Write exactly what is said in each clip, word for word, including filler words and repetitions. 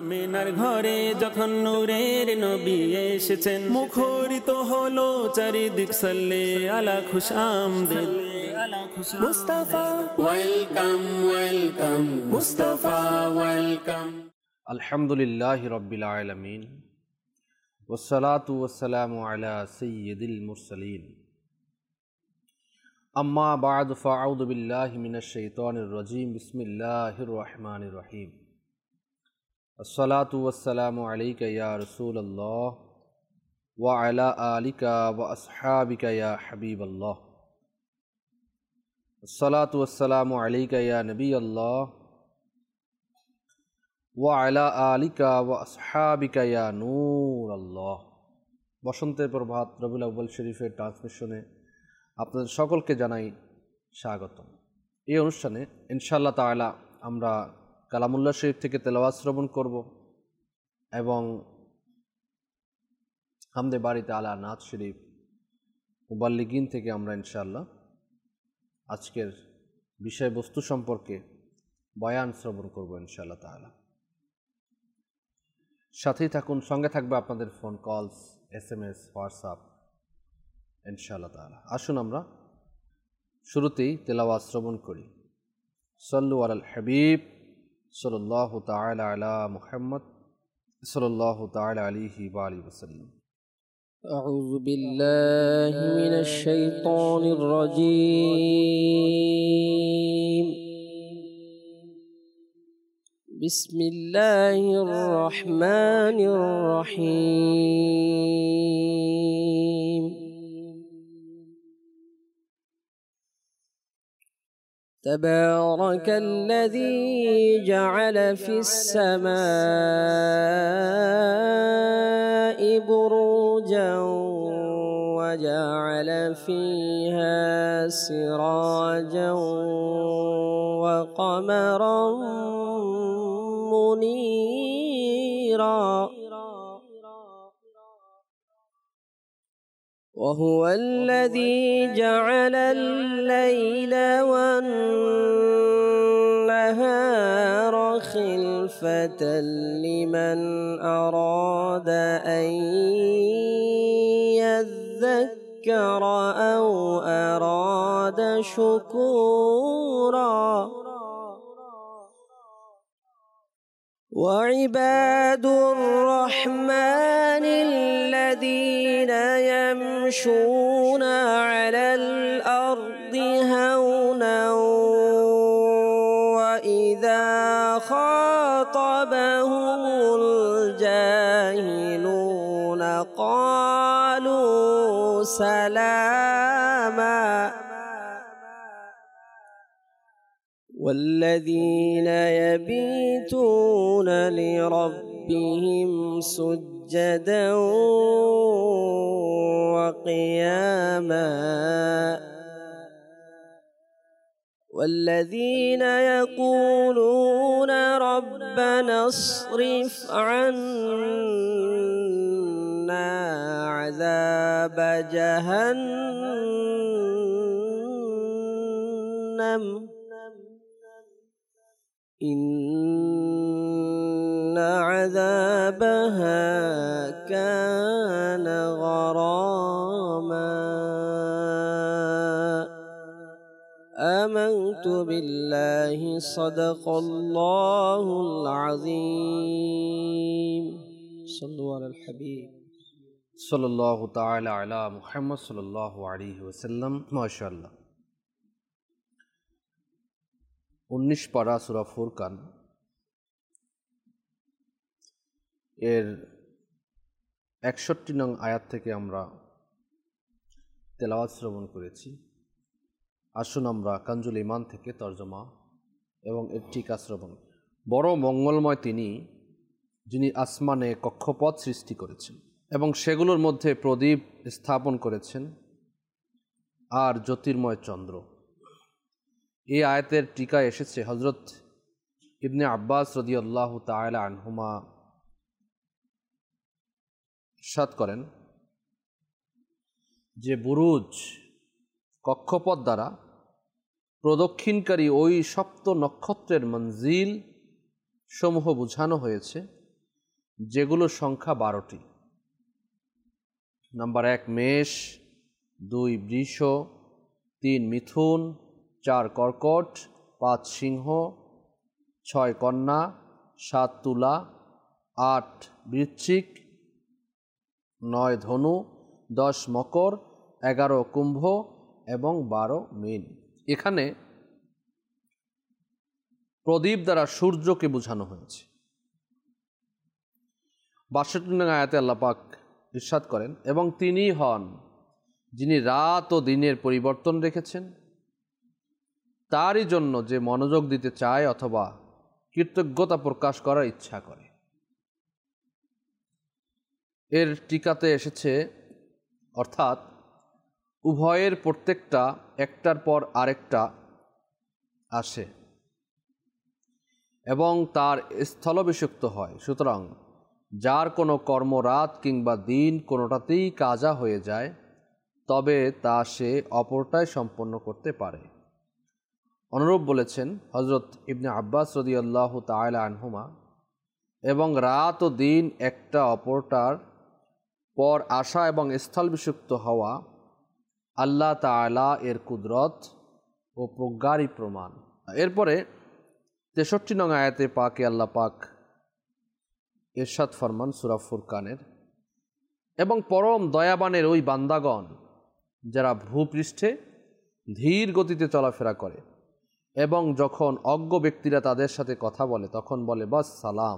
আমেনার ঘরে যখন নূরের নবী এসেছেন, মুখরিত হলো চারিদিক সাল্লে আলা খুশ আমদেদ Mustafa welcome welcome Mustafa welcome. আলহামদুলিল্লাহি রাব্বিল আলামিন ওয়াসসালাতু ওয়াসসালামু আলা সাইয়্যিদিল মুরসালিন। আম্মা বা'দু ফাআউযু বিল্লাহি মিনাশ শাইতানির রাজীম। বিসমিল্লাহির রহমানির রহিম। আসসালাতু ওয়াসসালামু আলাইকা ইয়া রাসূলুল্লাহ ওয়া আলা আলিকা ওয়া আসহাবিকা ইয়া হাবিবাল্লাহ। আসসালাতু ওয়াসসালামু আলাইকা ইয়া নবিয়াল্লাহ ওয়া আলা আলিকা ওয়া আসহাবিকা ইয়া নূরাল্লাহ। বসন্তের প্রভাত রবিউল আউয়াল শরীফের ট্রান্সমিশনে আপনাদের সকলকে জানাই স্বাগতম। এই অনুষ্ঠানে ইনশাআল্লাহ তাআলা আমরা কালামুল্লাহ শরীফ থেকে তেলাওয়াত শ্রবণ করব এবং হামদে বাড়ি তাআলা নাত শরীফ মুবাল্লিগিন থেকে আমরা ইনশাআল্লাহ আজকের বিষয়বস্তু সম্পর্কে বয়ান শ্রবণ করব ইনশাআল্লাহ তাআলা। সাথেই থাকুন, সঙ্গে থাকবে আপনাদের phone calls, S M S, WhatsApp ইনশাআল্লাহ তাআলা। আসুন আমরা শুরুতেই তেলাওয়াত শ্রবণ করি। সাল্লু আলাল হাবিব সাল্লাল্লাহু তাআলা আলা মুহাম্মদ সাল্লাল্লাহু তাআলা আলাইহি ওয়া আলিহি ওয়াসাল্লাম। আউযু বিল্লাহি মিনাশ শাইতানির রাজীম। বিসমিল্লাহির রহমানির রহিম। تبارك الذي جعل في السماء بروجا وجعل فيها سراجا وقمرا منيرا وهو الذي جعل الليل والنهار خلفة لمن أراد أن يذكر أو أراد شكورا وعباد الرحمن الذين يمشون على الأرض هونا وإذا خاطبهم الجاهلون قالوا سلاما والذين يبيتون لربهم سجدا وقياما والذين يقولون ربنا اصرف عنا عذاب جهنم إن عذابها كان غراما آمنت بالله صدق الله العظيم صلوا على الحبيب সাল্লাল্লাহু তাআলা আলা মুহাম্মদ সাল্লাল্লাহু আলাইহি ওয়াসাল্লাম। মাশাআল্লাহ। উনিশ পারা সূরা ফুরকান এর একষট্টি নং আয়াত থেকে আমরা তেলাওয়াত শ্রবণ করেছি। আসুন আমরা কানজুল ঈমান থেকে তরজমা এবং এর টিকা শ্রবণ। বড় মঙ্গলময় তিনি, যিনি আসমানে কক্ষপথ সৃষ্টি করেছেন এবং সেগুলোর মধ্যে প্রদীপ স্থাপন করেছেন আর জ্যোতির্ময় চন্দ্র। এই আয়াতের টিকায় এসেছে হযরত ইবনে আব্বাস রাদিয়াল্লাহু তাআলা আনহুমা ইরশাদ করেন যে বুরুজ কক্ষপথ দ্বারা প্রদক্ষিণকারী ওই সপ্ত নক্ষত্রের মঞ্জিল সমূহ বোঝানো হয়েছে যেগুলোর সংখ্যা বারোটি। নাম্বার এক মেষ, দুই বৃষ, তিন মিথুন, চার কর্কট, পাঁচ সিংহ, ছয় কন্যা, সাত তুলা, আট বৃশ্চিক, নয় ধনু, দশ মকর, এগারো কুম্ভ এবং বারো মীন। এখানে প্রদীপ দ্বারা সূর্যকে বোঝানো হয়েছে। বাষট্টি নং আয়াতে আল্লাহ পাক ইরশাদ করেন, এবং তিনি হন যিনি রাত ও দিনের পরিবর্তন রেখেছেন, তারই জন্য যে মনোযোগ দিতে চায় অথবা কৃতজ্ঞতা প্রকাশ করার ইচ্ছা করে। এর টিকাতে এসেছে, অর্থাৎ উভয়ের প্রত্যেকটা একটার পর আরেকটা আসে এবং তার স্থলাভিষিক্ত হয়। সুতরাং যার কোনো কর্ম রাত কিংবা দিন কোনোটাতেই কাজা হয়ে যায়, তবে তা সে অপরটাই সম্পন্ন করতে পারে। অনুরূপ বলেছেন হজরত ইবনে আব্বাস রাদিয়াল্লাহু তাআলা আনহুমা, এবং রাত ও দিন একটা অপরটার পর আসা এবং স্থলভিষিক্ত হওয়া আল্লাহ তাআলা এর কুদরত ও প্রজ্ঞারই প্রমাণ। এরপরে তেষট্টি নং আয়াতে পাকে আল্লাহ পাক ইরশাদ ফরমান সূরা ফুরকানের, এবং পরম দয়াবানের ওই বান্দাগণ যারা ভূপৃষ্ঠে ধীর গতিতে চলাফেরা করে এবং যখন অজ্ঞ ব্যক্তিরা তাদের সাথে কথা বলে তখন বলে বাস সালাম।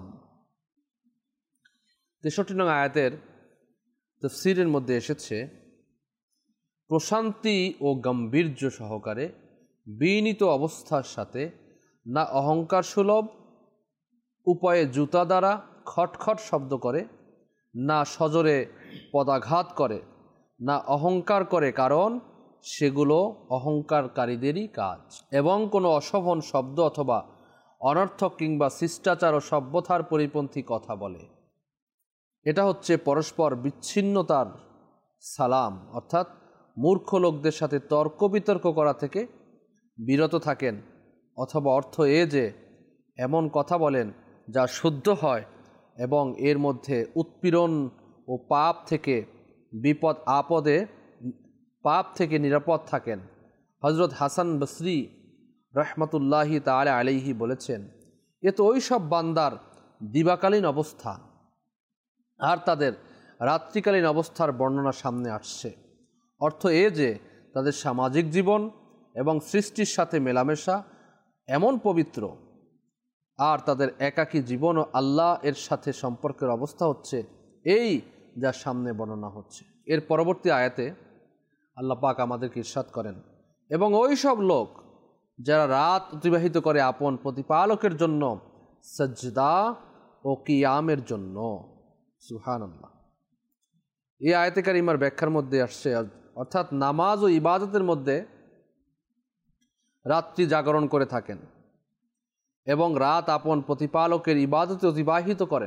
তেষট্টি নং আয়াতের তাফসীরের মধ্যে এসেছে, প্রশান্তি ও গাম্ভীর্য সহকারে বিনীত অবস্থার সাথে, না অহংকার সুলভ উপায়ে জুতা দ্বারা খটখট শব্দ করে, না সজোরে পদাঘাত করে, না অহংকার করে, কারণ সেগুলো অহংকারকারীদেরই কাজ, এবং কোনো অশোভন শব্দ অথবা অনর্থক কিংবা শিষ্টাচার ও সভ্যতার পরিপন্থী কথা বলে। এটা হচ্ছে পরস্পর বিচ্ছিন্নতার সালাম, অর্থাৎ মূর্খ লোকদের সাথে তর্ক বিতর্ক করা থেকে বিরত থাকেন, অথবা অর্থ এ যে এমন কথা বলেন যা শুদ্ধ হয় এবং এর মধ্যে উৎপীড়ন ও পাপ থেকে বিপদ আপদে পাপ থেকে নিরাপদ থাকেন। হজরত হাসান বসরি রহমতুল্লাহি তাআলা আলাইহি বলেছেন, এ তো ওই সব বান্দার দিবাকালীন অবস্থা, আর তাদের রাত্রিকালীন অবস্থার বর্ণনা সামনে আসছে। অর্থ এ যে তাদের সামাজিক জীবন এবং সৃষ্টির সাথে মেলামেশা এমন পবিত্র, আর তাদের একাকী জীবন ও আল্লাহ এর সাথে সম্পর্কের অবস্থা হচ্ছে এই যা সামনে বর্ণনা হচ্ছে। এর পরবর্তী আয়াতে আল্লাহ পাক আমাদেরকে ইরশাদ করেন, এবং ওই সব লোক যারা রাত অতিবাহিত করে আপন প্রতিপালকের জন্য সাজদা ও কিয়ামের জন্য। সুবহানাল্লাহ। এই আয়াতে কারিমার ব্যাখ্যার মধ্যে আসছে, অর্থাৎ নামাজ ও ইবাদতের মধ্যে রাত্রি জাগরণ করে থাকেন এবং রাত আপন প্রতিপালকের ইবাদতে অতিবাহিত করেন,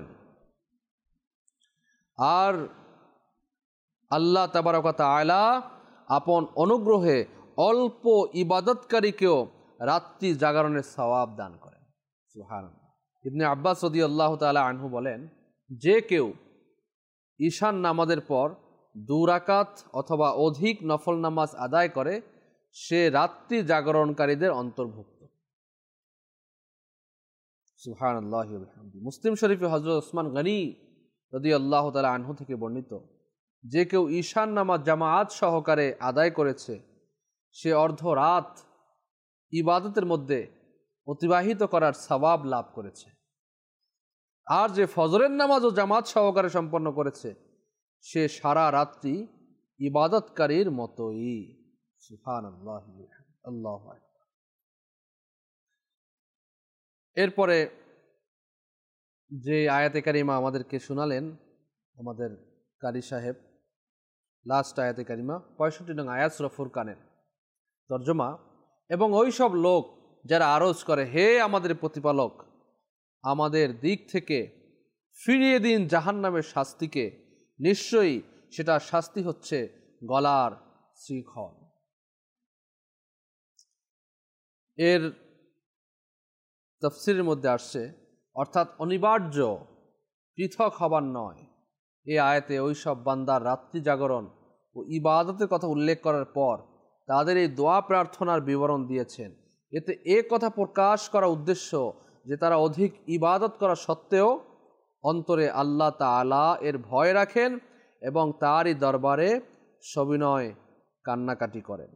আর আল্লাহ তাবারক ওয়া তাআলা আপন অনুগ্রহে অল্প ইবাদতকারীকেও রাত্রি জাগরণের সওয়াব দান করেন। সুবহানাল্লাহ। ইবনে আব্বাস রাদিয়াল্লাহু তাআলা আনহু বলেন, যে কেউ ঈশান নামাজের পর দু রাকাত অথবা অধিক নফল নামাজ আদায় করে সে রাত্রি জাগরণকারীদের অন্তর্ভুক্ত। সুবহানাল্লাহি ওয়া বিহামদিহি। মুসলিম শরীফে হযরত ওসমান গনি রাদিয়াল্লাহু তাআলা আনহু থেকে বর্ণিত, যে কেউ ঈশান নামাজ জামাআত সহকারে আদায় করেছে সে অর্ধ রাত ইবাদতের মধ্যে অতিবাহিত করার সওয়াব লাভ করেছে, আর যে ফজরের নামাজ ও জামাত সহকারে সম্পন্ন করেছে সে সারা রাত্রি ইবাদতকারীর মতোই। সুবহানাল্লাহ। আল্লাহু আকবার। এরপরে যে আয়াতে কারিমা আমাদেরকে শোনালেন আমাদের কারি সাহেব, লাস্ট আয়াতে কারিমা পঁয়ষট্টি নং আয়াত সূরা ফুরকানের তর্জমা, এবং ওই সব লোক যারা আরজ করে, হে আমাদের প্রতিপালক, আমাদের দিক থেকে ফিরিয়ে দিন জাহান্নামের শাস্তিকে, নিশ্চয়ই সেটা শাস্তি হচ্ছে গলার শৃঙ্খল। এর তাফসীরের মধ্যে আসছে, অর্থাৎ অনিবার্য পৃথক হবার নয়। এই আয়াতে ওই সব বান্দার রাত্রি জাগরণ ও ইবাদতের কথা উল্লেখ করার পর তাদের এই দোয়া প্রার্থনার বিবরণ দিয়েছেন। এতে এ কথা প্রকাশ করা উদ্দেশ্য যে তারা অধিক ইবাদত করা সত্ত্বেও অন্তরে আল্লাহ তাআলা এর ভয় রাখেন এবং তারই দরবারে সবিনয় কান্নাকাটি করেন।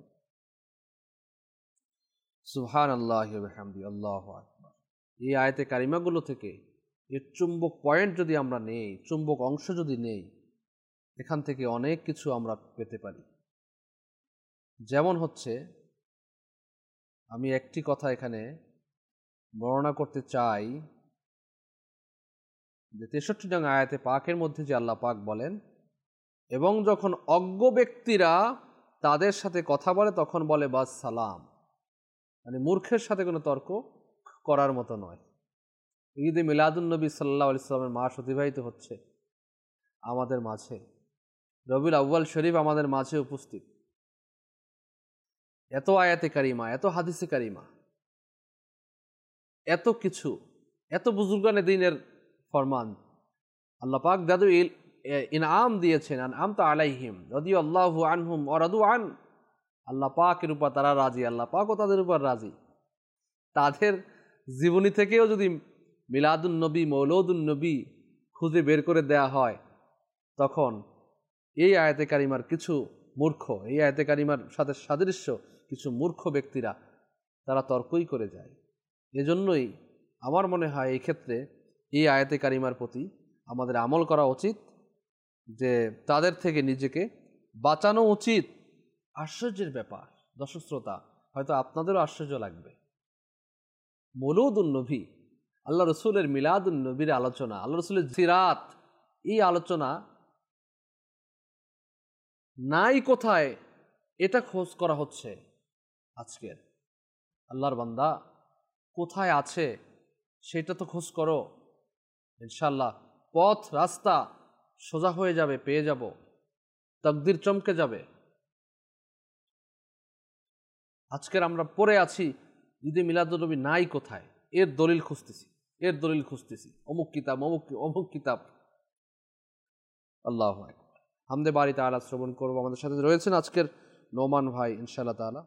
সুবহানাল্লাহি ওয়া বিহামদিহি, আল্লাহু আকবার। এই আয়াতে কারিমাগুলো থেকে এর চুম্বক পয়েন্ট যদি আমরা নেই, চুম্বক অংশ যদি নেই, এখান থেকে অনেক কিছু আমরা পেতে পারি। যেমন হচ্ছে, আমি একটি কথা এখানে বর্ণনা করতে চাই যে তেষট্টি নং আয়াতে পাকের মধ্যে যে আল্লাহ পাক বলেন, এবং যখন অজ্ঞ ব্যক্তিরা তাদের সাথে কথা বলে তখন বলে বাস সালাম, মানে মূর্খের সাথে কোনো তর্ক করার মতো নয়। ঈদে মিলাদুন্নবী সাল্লাল্লাহু আলাইহি ওয়াসাল্লামের মাস অতিবাহিত হচ্ছে আমাদের মাঝে, রবিউল আউয়াল শরীফ আমাদের মাঝে উপস্থিত। এত আয়াতে কারিমা, এত হাদিসে কারিমা, এত কিছু, এত বুজুর্গানে দ্বীনের ফরমান আল্লাহ পাক যাদের ইনআম দিয়েছেন, আনআমতা আলাইহিম রাদিয়াল্লাহু আনহুম ওয়া রাদু আন, আল্লাহ পাকের উপর তারা রাজি, আল্লাহ পাকও তাদের উপর রাজি। তাদের জীবনী থেকেও যদি মিলাদুন নবী, মৌলুদুন নবী খুঁজে বের করে দেয়া হয়, তখন এই আয়াতে কারিমার কিছু মূর্খ, এই আয়াতে কারিমার সাথে সাদৃশ্য কিছু মূর্খ ব্যক্তিরা তারা তর্কই করে যায়। এজন্যই আমার মনে হয় এই ক্ষেত্রে এই আয়াতে কারিমার প্রতি আমাদের আমল করা উচিত, যে তাদের থেকে নিজেকে বাঁচানো উচিত। আশ্চর্যের ব্যাপার দর্শক শ্রোতা, হয়তো আপনাদেরও আশ্চর্য লাগবে, মৌলুদুন নবী, আল্লাহ রসুলের মিলাদুন নবীর আলোচনা, আল্লাহ রসুলের সিরাত, এই আলোচনা নাই কোথায়, এটা খোঁজ করা হচ্ছে আজকের। আল্লাহর বান্দা কোথায় আছে সেটা তো খোঁজ করো, ইনশাআল্লাহ পথ রাস্তা সোজা হয়ে যাবে, পেয়ে যাব, তাকদীর চমকে যাবে। আজকের আমরা পড়ে আছি ঈদে মিলাদুন্নবী নাই কোথায়, এর দলিল খুঁজতেছি, এর দলিল খুঁজতেছি, অমুক কিতাব, অমুক অমুক কিতাব। আল্লাহু আকবার। হামদে বারি তাআলা শ্রবণ করবো। আমাদের সাথে রয়েছেন আজকের নোমান ভাই, ইনশাআল্লাহ তাআলা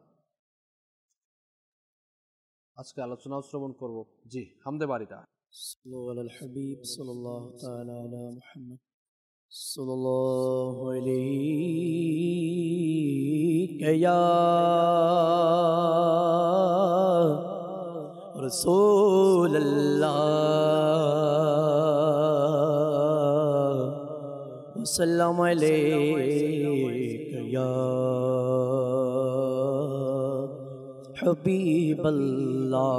আজকে আলোচনাও শ্রবণ করব। জি, হামদে বারি তাআলা। সাল্লাল্লাহু আলাল হাবিব সাল্লাল্লাহু তাআলা আলা মুহাম্মদ সাল্লাল্লাহু আলাইহি ইয়া রাসূলুল্লাহ সাল্লাল্লাহু আলাইহি ইয়া হাবিবাল্লাহ।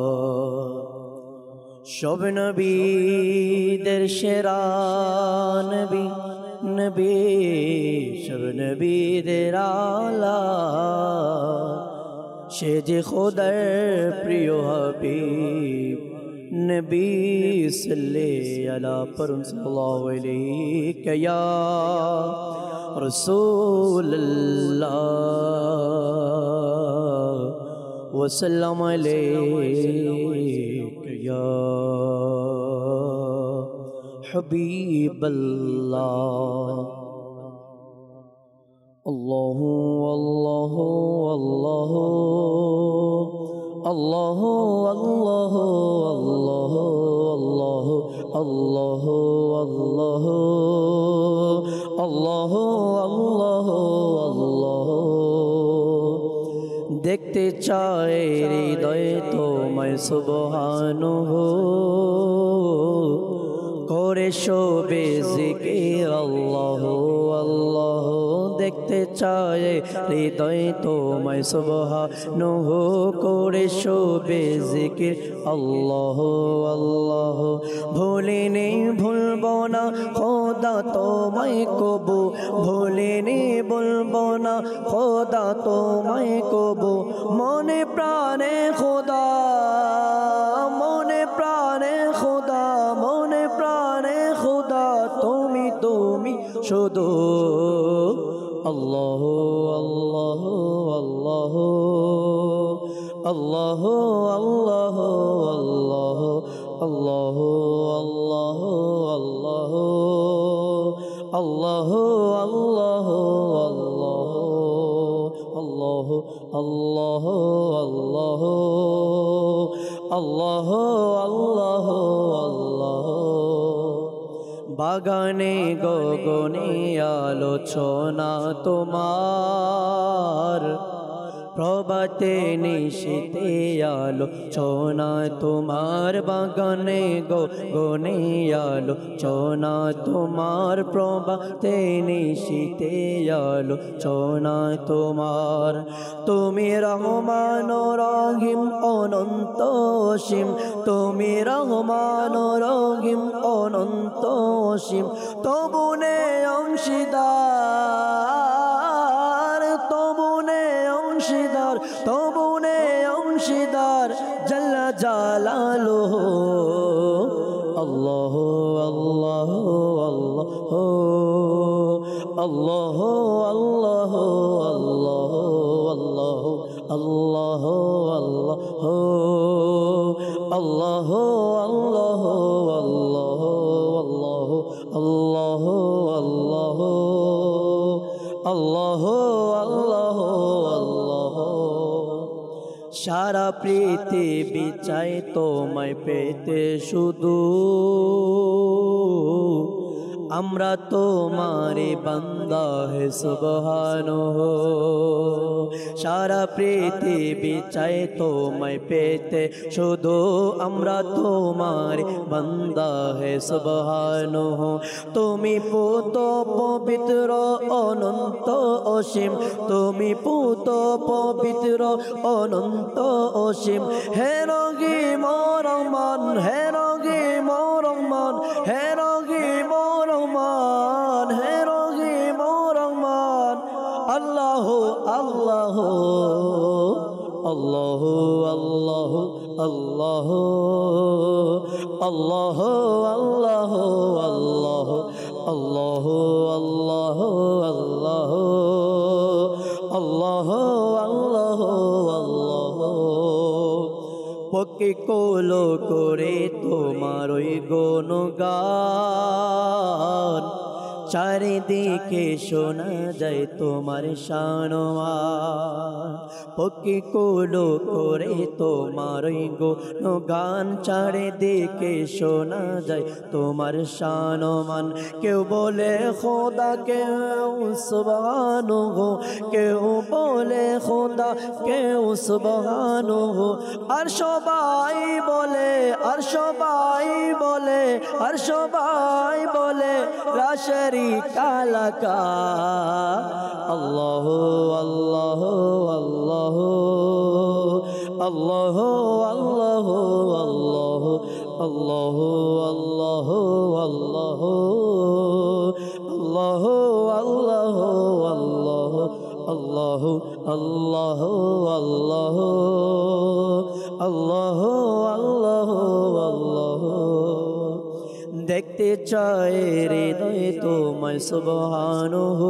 সব নবীদের সেরা নবী, নবী সব নবীদের আলা, সে যে খোদার প্রিয় হাবিব, নবী সাল্লাল্লাহু আলা পরম সাল্লাল্লাহু আলাইহি ইয়া রাসূলুল্লাহ ওয়া সাল্লাম আলাইহি ইয়া হাবিবাল্লাহ। আল্লাহু আল্লাহু আল্লাহু আল্লাহু আল্লাহু আল্লাহু আল্লাহু আল্লাহু আল্লাহু আল্লাহু আল্লাহু। দেখতে চায় হৃদয় তোমায় সুবহানাহু, করে শোবে জিকির আল্লাহু আল্লাহু। দেখতে চায় হৃদয় তোমায় সুবহানাহু, করে শোবে জিকির আল্লাহু আল্লাহু। ভুলিনি ভুলবো না খোদা তোমায় কবু, ভুলিনি ভুলবো না খোদা তোমায় কবু। মনে প্রাণে খোদা, মনে প্রাণে খোদা, মনে প্রাণে খোদা তুমি তুমি শুধু। আল্লাহু আল্লাহু আল্লাহু আল্লাহু আল্লাহু আল্লাহু আল্লাহু আল্লাহু আল্লাহ আল্লাহ আল্লাহ আল্লাহ আল্লাহ আল্লাহ আল্লাহ আল্লাহ বাগানে গগনে আলোচনা তোমার প্রভাতে নিশীতে আলোচনা তোমার বাগানে গগনে আলোচনা তোমার প্রভাতে নিশীতে আলোচনা তোমার তুমি রহমান রহিম অনন্ত অসীম তুমি রহমান রহিম অনন্ত অসীম তবুনে অংশীদার তবুনে অংশীদার তবুনে অংশীদার জাল্লা জালালুহু আল্লাহ আল্লাহ আল্লাহ আল্লাহ আল্লাহ আল্লাহ আল্লাহ আল্লাহ আল্লাহ আল্লাহ আল্লাহ আল্লাহ আল্লাহ আল্লাহ সারা পৃথিবী চাই তোমায় পেতে শুধু আমরা তোমারে বান্দা হে সুবহানাহু সারা পৃথিবী চাই তোমায় পেতে শুধু আমরা তোমারে বান্দা হে সুবহানাহু তুমি পুত পবিত্র অনন্ত অসীম তুমি পুত পবিত্র অনন্ত অসীম হে রহিম রহমান হে রহিম রহমান হে রহিম রহমান হে রহিম রহমান আল্লাহ আল্লাহ আল্লাহ আল্লাহ আল্লাহ আল্লাহ আল্লাহ আল্লাহ আল্লাহ আল্লাহ আল্লাহ আল্লাহ আল্লাহ পক্ষে কোলো করে তোমার ওই গুণগান চারিদিকে শোনা যায় তোমার শানওয়ান পক্ষে কোলো করে তোমার ওই গুণগান চারিদিকে শোনা যায় তোমার শানওয়ান কেউ বলে খোদা কেউ সুবহানাহু কেউ বলে খোদা কেউ সুবহানাহু আর সবাই বলে আর সবাই বলে আর সবাই বলে লা শারীকা লাকা আল্লাহ আল্লাহ আল্লাহ আল্লাহ আল্লাহ আল্লাহ আল্লাহ আল্লাহ আল্লাহ আল্লাহ আল্লাহ আল্লাহ আল্লাহ আল্লাহ আল্লাহ আল্লাহ আল্লাহ আল্লাহ দেখতে চায় হৃদয় তোমায় সুবহানাহু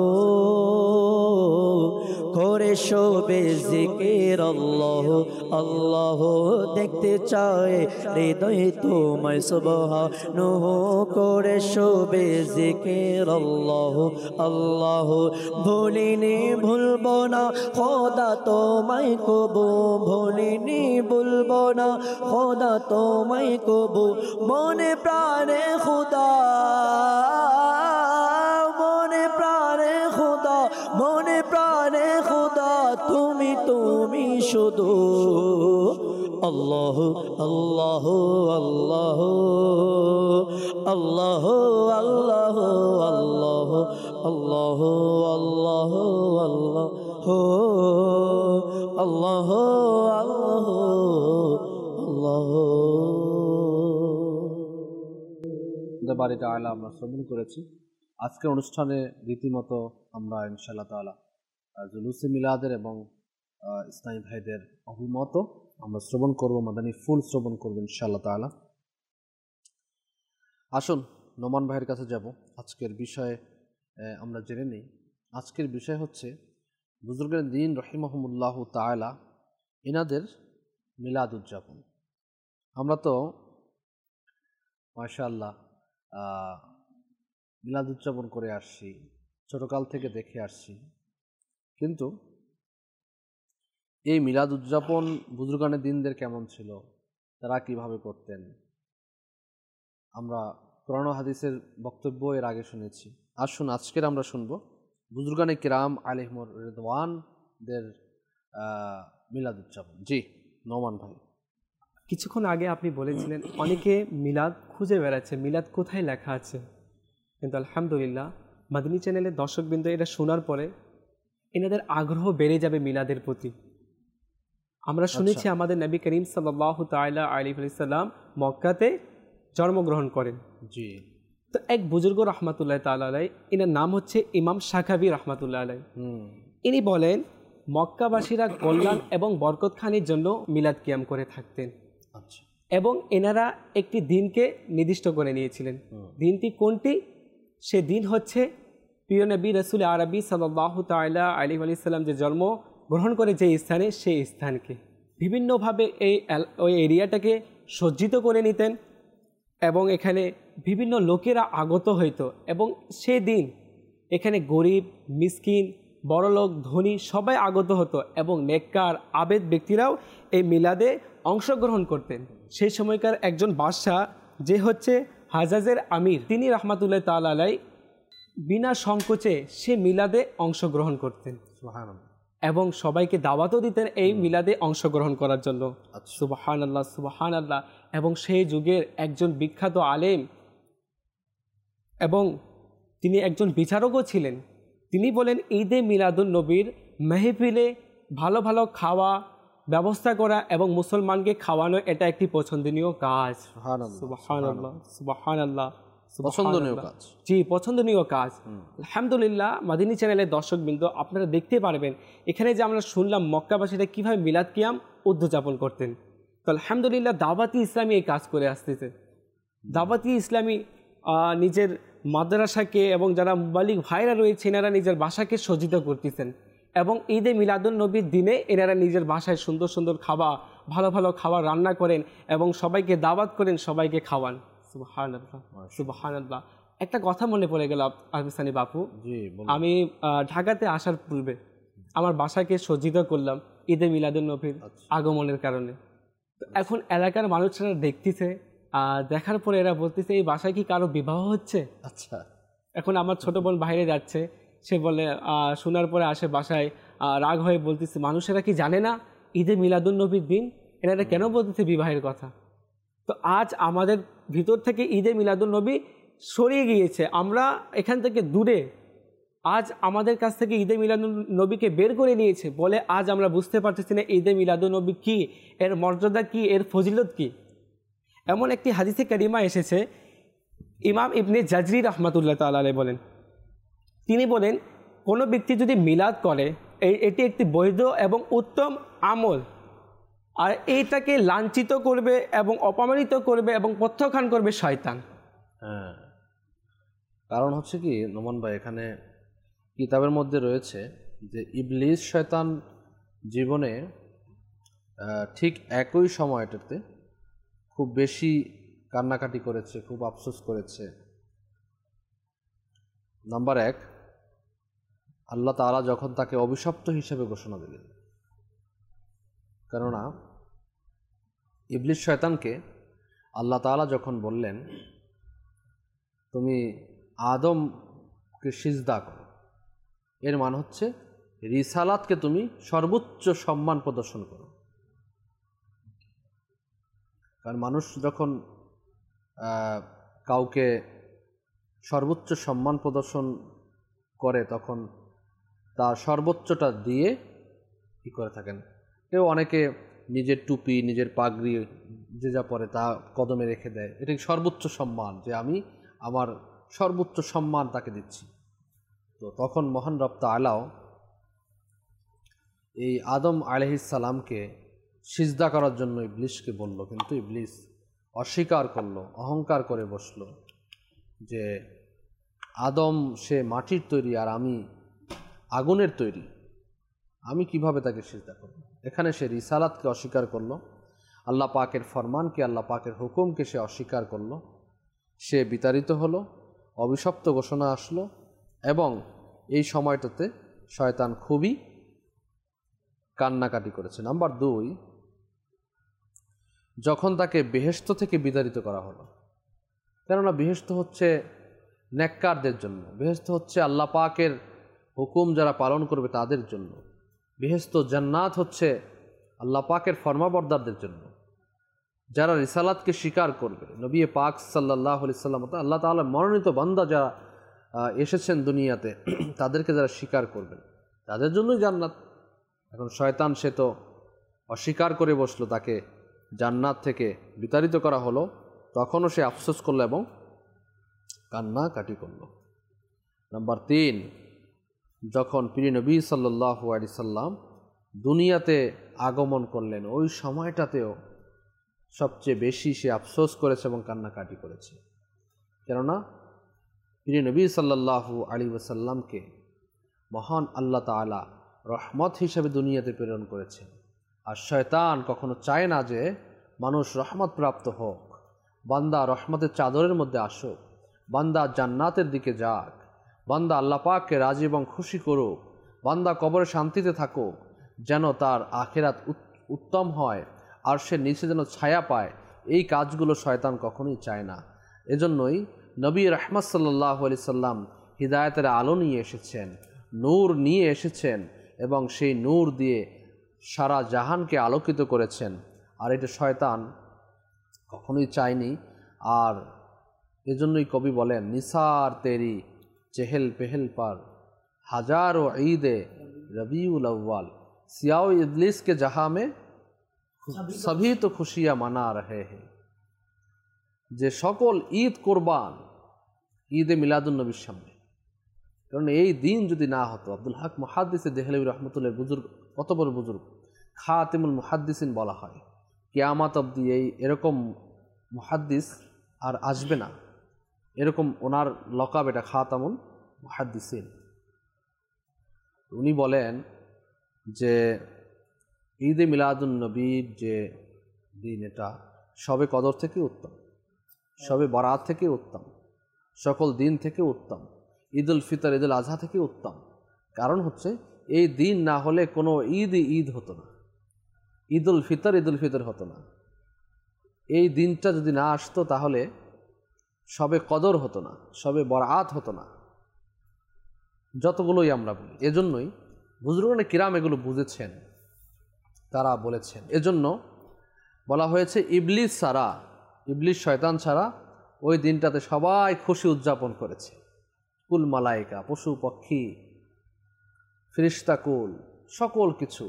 করে শোবে জিকির আল্লাহ আল্লাহ দেখতে চায় হৃদয় তোমায় সুবহানাহু করে শোবে জিকির আল্লাহ আল্লাহ ভুলিনি ভুলব না খোদা তোমায় কবু ভুলিনি ভুলব না খোদা তোমায় কবু মনে প্রাণে খোদা মনে প্রাণে খোদা মনে প্রাণে খোদা তুমি তুমি শুধু আল্লাহ আল্লাহ আল্লাহ আল্লাহ আল্লাহ আল্লাহ আল্লাহ আল্লাহ আল্লাহ আল্লাহ আল্লাহ বাড়িটা আলা আমরা শ্রবণ করেছি। আজকের অনুষ্ঠানে রীতিমতো আমরা ইনশাআল্লাহ তাআলা জুলুসে মিলাদের এবং ইসলামী ভাইদের অভিমত আমরা শ্রবণ করব, মাদানী ফুল শ্রবণ করব ইনশাআল্লাহ তাআলা। আসুন নোমান ভাইয়ের কাছে যাব। আজকের বিষয়ে আমরা জেনে নিই। আজকের বিষয় হচ্ছে বুজুর্গের দিন রহিমাহুমুল্লাহ তাআলা এনাদের মিলাদ উদযাপন। আমরা তো মাশাআল্লাহ মিলাদ উদযাপন করে আসছি, ছোটকাল থেকে দেখে আসছি, কিন্তু এই মিলাদ উদযাপন বুজুর্গানের দিনদের কেমন ছিল, তারা কিভাবে করতেন, আমরা কোরআন ও হাদিসের বক্তব্য এর আগে শুনেছি। আসুন আজকের আমরা শুনব বুজুর্গানে কিরাম আলাইহিমুর রিদওয়ানদের মিলাদ উদযাপন। জি নোমান ভাই। কিছুক্ষণ আগে আপনি বলেছিলেন অনেকে মিলাদ খুঁজে বেড়াচ্ছে, মিলাদ কোথায় লেখা আছে, কিন্তু আলহামদুলিল্লাহ মাদিনী চ্যানেলের দর্শকবৃন্দ এটা শোনার পরে এনাদের আগ্রহ বেড়ে যাবে মিলাদের প্রতি। আমরা শুনেছি আমাদের নবী করিম সাল্লাল্লাহু তাআলা আলাইহি ওয়াসাল্লাম মক্কাতে জন্মগ্রহণ করেন। জি। তো এক বুজুর্গ রহমাতুল্লাহ তাআলা আলাইহি, এনার নাম হচ্ছে ইমাম শাকাবি রহমাতুল্লাহ আলাইহি। ইনি বলেন মক্কাবাসীরা কল্যাণ এবং বরকত খানির জন্য মিলাদ কিয়াম করে থাকতেন। আচ্ছা। এবং এনারা একটি দিনকে নির্দিষ্ট করে নিয়েছিলেন। দিনটি কোনটি? সে দিন হচ্ছে প্রিয় নবী রাসূল আরবি সাল্লাল্লাহু তাআলা আলাইহি ওয়াসাল্লাম যে জন্ম গ্রহণ করে যে স্থানে, সেই স্থানকে বিভিন্নভাবে এই ওই এরিয়াটাকে সজ্জিত করে নিতেন এবং এখানে বিভিন্ন লোকেরা আগত হইতো এবং সেদিন এখানে গরিব, মিসকিন, বড়লোক, ধনী সবাই আগত হতো এবং নেককার আবেদ ব্যক্তিরাও এই মিলাদে অংশগ্রহণ করতেন। সেই সময়কার একজন বাদশাহ যে হচ্ছে হাজাজের আমির, তিনি রহমাতুল্লাহ তাআলা আলাইহি বিনা সংকোচে সে মিলাদে অংশগ্রহণ করতেন সুবহানাল্লাহ এবং সবাইকে দাওয়াতও দিতেন এই মিলাদে অংশগ্রহণ করার জন্য। সুবহানাল্লাহ সুবহানাল্লাহ। এবং সেই যুগের একজন বিখ্যাত আলেম এবং তিনি একজন বিচারকও ছিলেন। তিনি বলেন ঈদে মিলাদুন নবীর মেহফিলে ভালো ভালো খাওয়া ব্যবস্থা করা এবং মুসলমানকে খাওয়ানো এটা একটি পছন্দনীয় কাজ। সুবহানাল্লাহ সুবহানাল্লাহ পছন্দনীয় কাজ। জি, পছন্দনীয় কাজ। আলহামদুলিল্লাহ মাদিনী চ্যানেলের দর্শকবৃন্দ আপনারা দেখতে পারবেন এখানে যে আমরা শুনলাম মক্কাবাসীরা কীভাবে মিলাদ কিয়াম উদযাপন করতেন। তো আলহামদুলিল্লাহ দাওয়াতি ইসলামী এই কাজ করে আসতেছে। দাওয়াতি ইসলামী নিজের মাদ্রাসাকে এবং যারা মুবালিগ ভাইরা রয়েছে এনারা নিজের বাসাকে সজ্জিত করতেছেন এবং ঈদে মিলাদুন নবীর দিনে এনারা নিজের বাসায় সুন্দর সুন্দর খাবার, ভালো ভালো খাবার রান্না করেন এবং সবাইকে দাওয়াত করেন, সবাইকে খাওয়ান। সুবহানাল্লাহ সুবহানাল্লাহ। একটা কথা মনে পড়ে গেল আহসানি বাপু, আমি ঢাকাতে আসার পূর্বে আমার বাসাকে সজ্জিত করলাম ঈদে মিলাদুন নবীর আগমনের কারণে। তো এখন এলাকার মানুষরা দেখতেছে, দেখার পরে এরা বলতেছে এই বাসায় কি কারো বিবাহ হচ্ছে? আচ্ছা। এখন আমার ছোট বোন বাইরে যাচ্ছে, সে বলে শোনার পরে আসে বাসায় রাগ হয়ে বলতেছে মানুষেরা কি জানে না ঈদে মিলাদুন নবীর দিন, এনারা কেন বলতেছে বিবাহের কথা? তো আজ আমাদের ভিতর থেকে ঈদে মিলাদুন নবী সরিয়ে গিয়েছে, আমরা এখান থেকে দূরে। আজ আমাদের কাছ থেকে ঈদে মিলাদুন নবীকে বের করে নিয়েছে বলে আজ আমরা বুঝতে পারতেছি না ঈদে মিলাদুন নবী কী, এর মর্যাদা কী, এর ফজিলত কী। এমন একটি হাদিসে কারিমা এসেছে, ইমাম ইবনে জাজরি রহমাতুল্লাহ তাআলা আলাইহি বলেন, তিনি বলেন কোনো ব্যক্তি যদি মিলাদ করে এটি একটি বৈধ এবং উত্তম আমল, আর এইটাকে লাঞ্ছিত করবে এবং অপমানিত করবে এবং প্রত্যাখ্যান করবে শয়তান। হ্যাঁ, কারণ হচ্ছে কি নোমান ভাই, এখানে কিতাবের মধ্যে রয়েছে যে ইবলিস শয়তান জীবনে ঠিক একই সময়টাতে খুব বেশি কান্নাকাটি করেছে, খুব আফসোস করেছে। নাম্বার এক, আল্লাহ তাআলা যখন তাকে অভিশপ্ত হিসেবে ঘোষণা দিলেন, কেননা ইবলিস শয়তানকে আল্লাহ তাআলা যখন বললেন তুমি আদমকে সিজদা করো, এর মানে হচ্ছে রিসালাতকে তুমি সর্বোচ্চ সম্মান প্রদর্শন করো। কারণ মানুষ যখন কাউকে সর্বোচ্চ সম্মান প্রদর্শন করে তখন তার সর্বোচ্চটা দিয়ে কী করে থাকেন। কেউ অনেকে নিজের টুপি, নিজের পাগড়ি যে যা পরে তা কদমে রেখে দেয়, এটা সর্বোচ্চ সম্মান, যে আমি আমার সর্বোচ্চ সম্মান তাকে দিচ্ছি। তো তখন মহান রব তাআলা এই আদম আলাইহিস সালামকে সিজদা করার জন্য ইবলিসকে বলল, কিন্তু ইবলিস অস্বীকার করলো, অহংকার করে বসলো যে আদম সে মাটির তৈরি আর আমি আগুনের তৈরি, আমি কিভাবে তাকে সিজদা করব। এখানে সে রিসালাতকে অস্বীকার করলো, আল্লাহ পাকের ফরমানকে, আল্লাহ পাকের হুকুমকে সে অস্বীকার করলো। সে বিতাড়িত হলো, অভিশপ্ত ঘোষণা আসলো এবং এই সময়টাতে শয়তান খুবই কান্নাকাটি করেছে। নাম্বার দুই, যখন তাকে বেহেশত থেকে বিতাড়িত করা হলো, কেননা বেহেশত হচ্ছে নেককারদের জন্য, বেহেশত হচ্ছে আল্লাহ পাকের হুকুম যারা পালন করবে তাদের জন্য, বেহেশত জান্নাত হচ্ছে আল্লাহ পাকের ফরমাবরদারদের জন্য, যারা রিসালাতকে স্বীকার করবে, নবী পাক সাল্লাল্লাহু আলাইহি সাল্লাম আল্লাহ তাআলার মনোনীত বান্দা যারা এসেছেন দুনিয়াতে তাদেরকে যারা স্বীকার করবেন তাদের জন্যই জান্নাত। এখন শয়তান সে তো অস্বীকার করে বসলো, তাকে জান্নাত থেকে বিতাড়িত করা হলো, তখনও সে আফসোস করলো এবং কান্নাকাটি করলো। নাম্বার তিন, যখন প্রিয় নবী সাল্লাল্লাহু আলাইহি সাল্লাম দুনিয়াতে আগমন করলেন ওই সময়টাতেও সবচেয়ে বেশি সে আফসোস করেছে এবং কান্নাকাটি করেছে, কেননা প্রিয় নবী সাল্লাল্লাহু আলাইহি ওয়াসাল্লামকে মহান আল্লাহ তাআলা রহমত হিসেবে দুনিয়াতে প্রেরণ করেছেন। আর শয়তান কখনো চায় না যে মানুষ রহমত প্রাপ্ত হোক, বান্দা রহমতের চাদরের মধ্যে আসুক, বান্দা জান্নাতের দিকে যাক, বান্দা আল্লাহ পাককে রাজি এবং খুশি করুক, বান্দা কবরে শান্তিতে থাকুক, যেন তার আখিরাত উত্তম হয় আর সে নিচে যেন ছায়া পায়। এই কাজগুলো শয়তান কখনোই চায় না। এজন্যই নবী রাহমাত সাল্লাল্লাহু আলাইহি সাল্লাম হিদায়াতের আলো নিয়ে এসেছেন, নূর নিয়ে এসেছেন এবং সেই নূর দিয়ে সারা জাহানকে আলোকিত করেছেন। আর এটা শয়তান কখনোই চায়নি। আর এজন্যই কবি বলেন, নিসার তেরি চেহেল পেহেল পার হাজারো ঈদে রবিউল আউয়াল সিয়াও ইবলিস কে জাহা মে সভি তো খুশিয়া মানা রহে হে। যে সকল ঈদ কোরবান ঈদে মিলাদুন্নবীর সামনে, কারণ এই দিন যদি না হতো, আব্দুল হক মুহাদ্দিস দেহলভী রহমতুল্লাহ বুজুর্গ, কত বড় বুজুর্গ, খাতিমুল মুহাদ্দিসিন বলা হয়, কিয়ামত অবধি এই এরকম মুহাদ্দিস আর আসবে না, এরকম ওনার লকাব এটা খাতামুল মুহাদ্দিসিন। উনি বলেন যে ঈদে মিলাদুন্নবীর যে দিন এটা সবে কদর থেকে উত্তম, সবে বরাত থেকে উত্তম, সকল দিন থেকে উত্তম, ঈদুল ফিতর ঈদুল আজহা থেকে উত্তম। কারণ হচ্ছে এই দিন না হলে কোনো ঈদই ঈদ হতো না, ঈদুল ফিতর ঈদুল ফিতর হতো না। এই দিনটা যদি না আসতো তাহলে সবে কদর হতো না, সবে বরাত হতো না, যতগুলোই আমরা বলি। এজন্যই বুজুর্গানে কিরাম এগুলো বুঝেছেন, তারা বলেছেন। এজন্য বলা হয়েছে ইবলিস ছাড়া, ইবলিস শয়তান ছাড়া ওই দিনটাতে সবাই খুশি উদযাপন করেছে। কুল মালাইকা, পশু পক্ষী, ফেরেশতাকুল, সকল কিছু।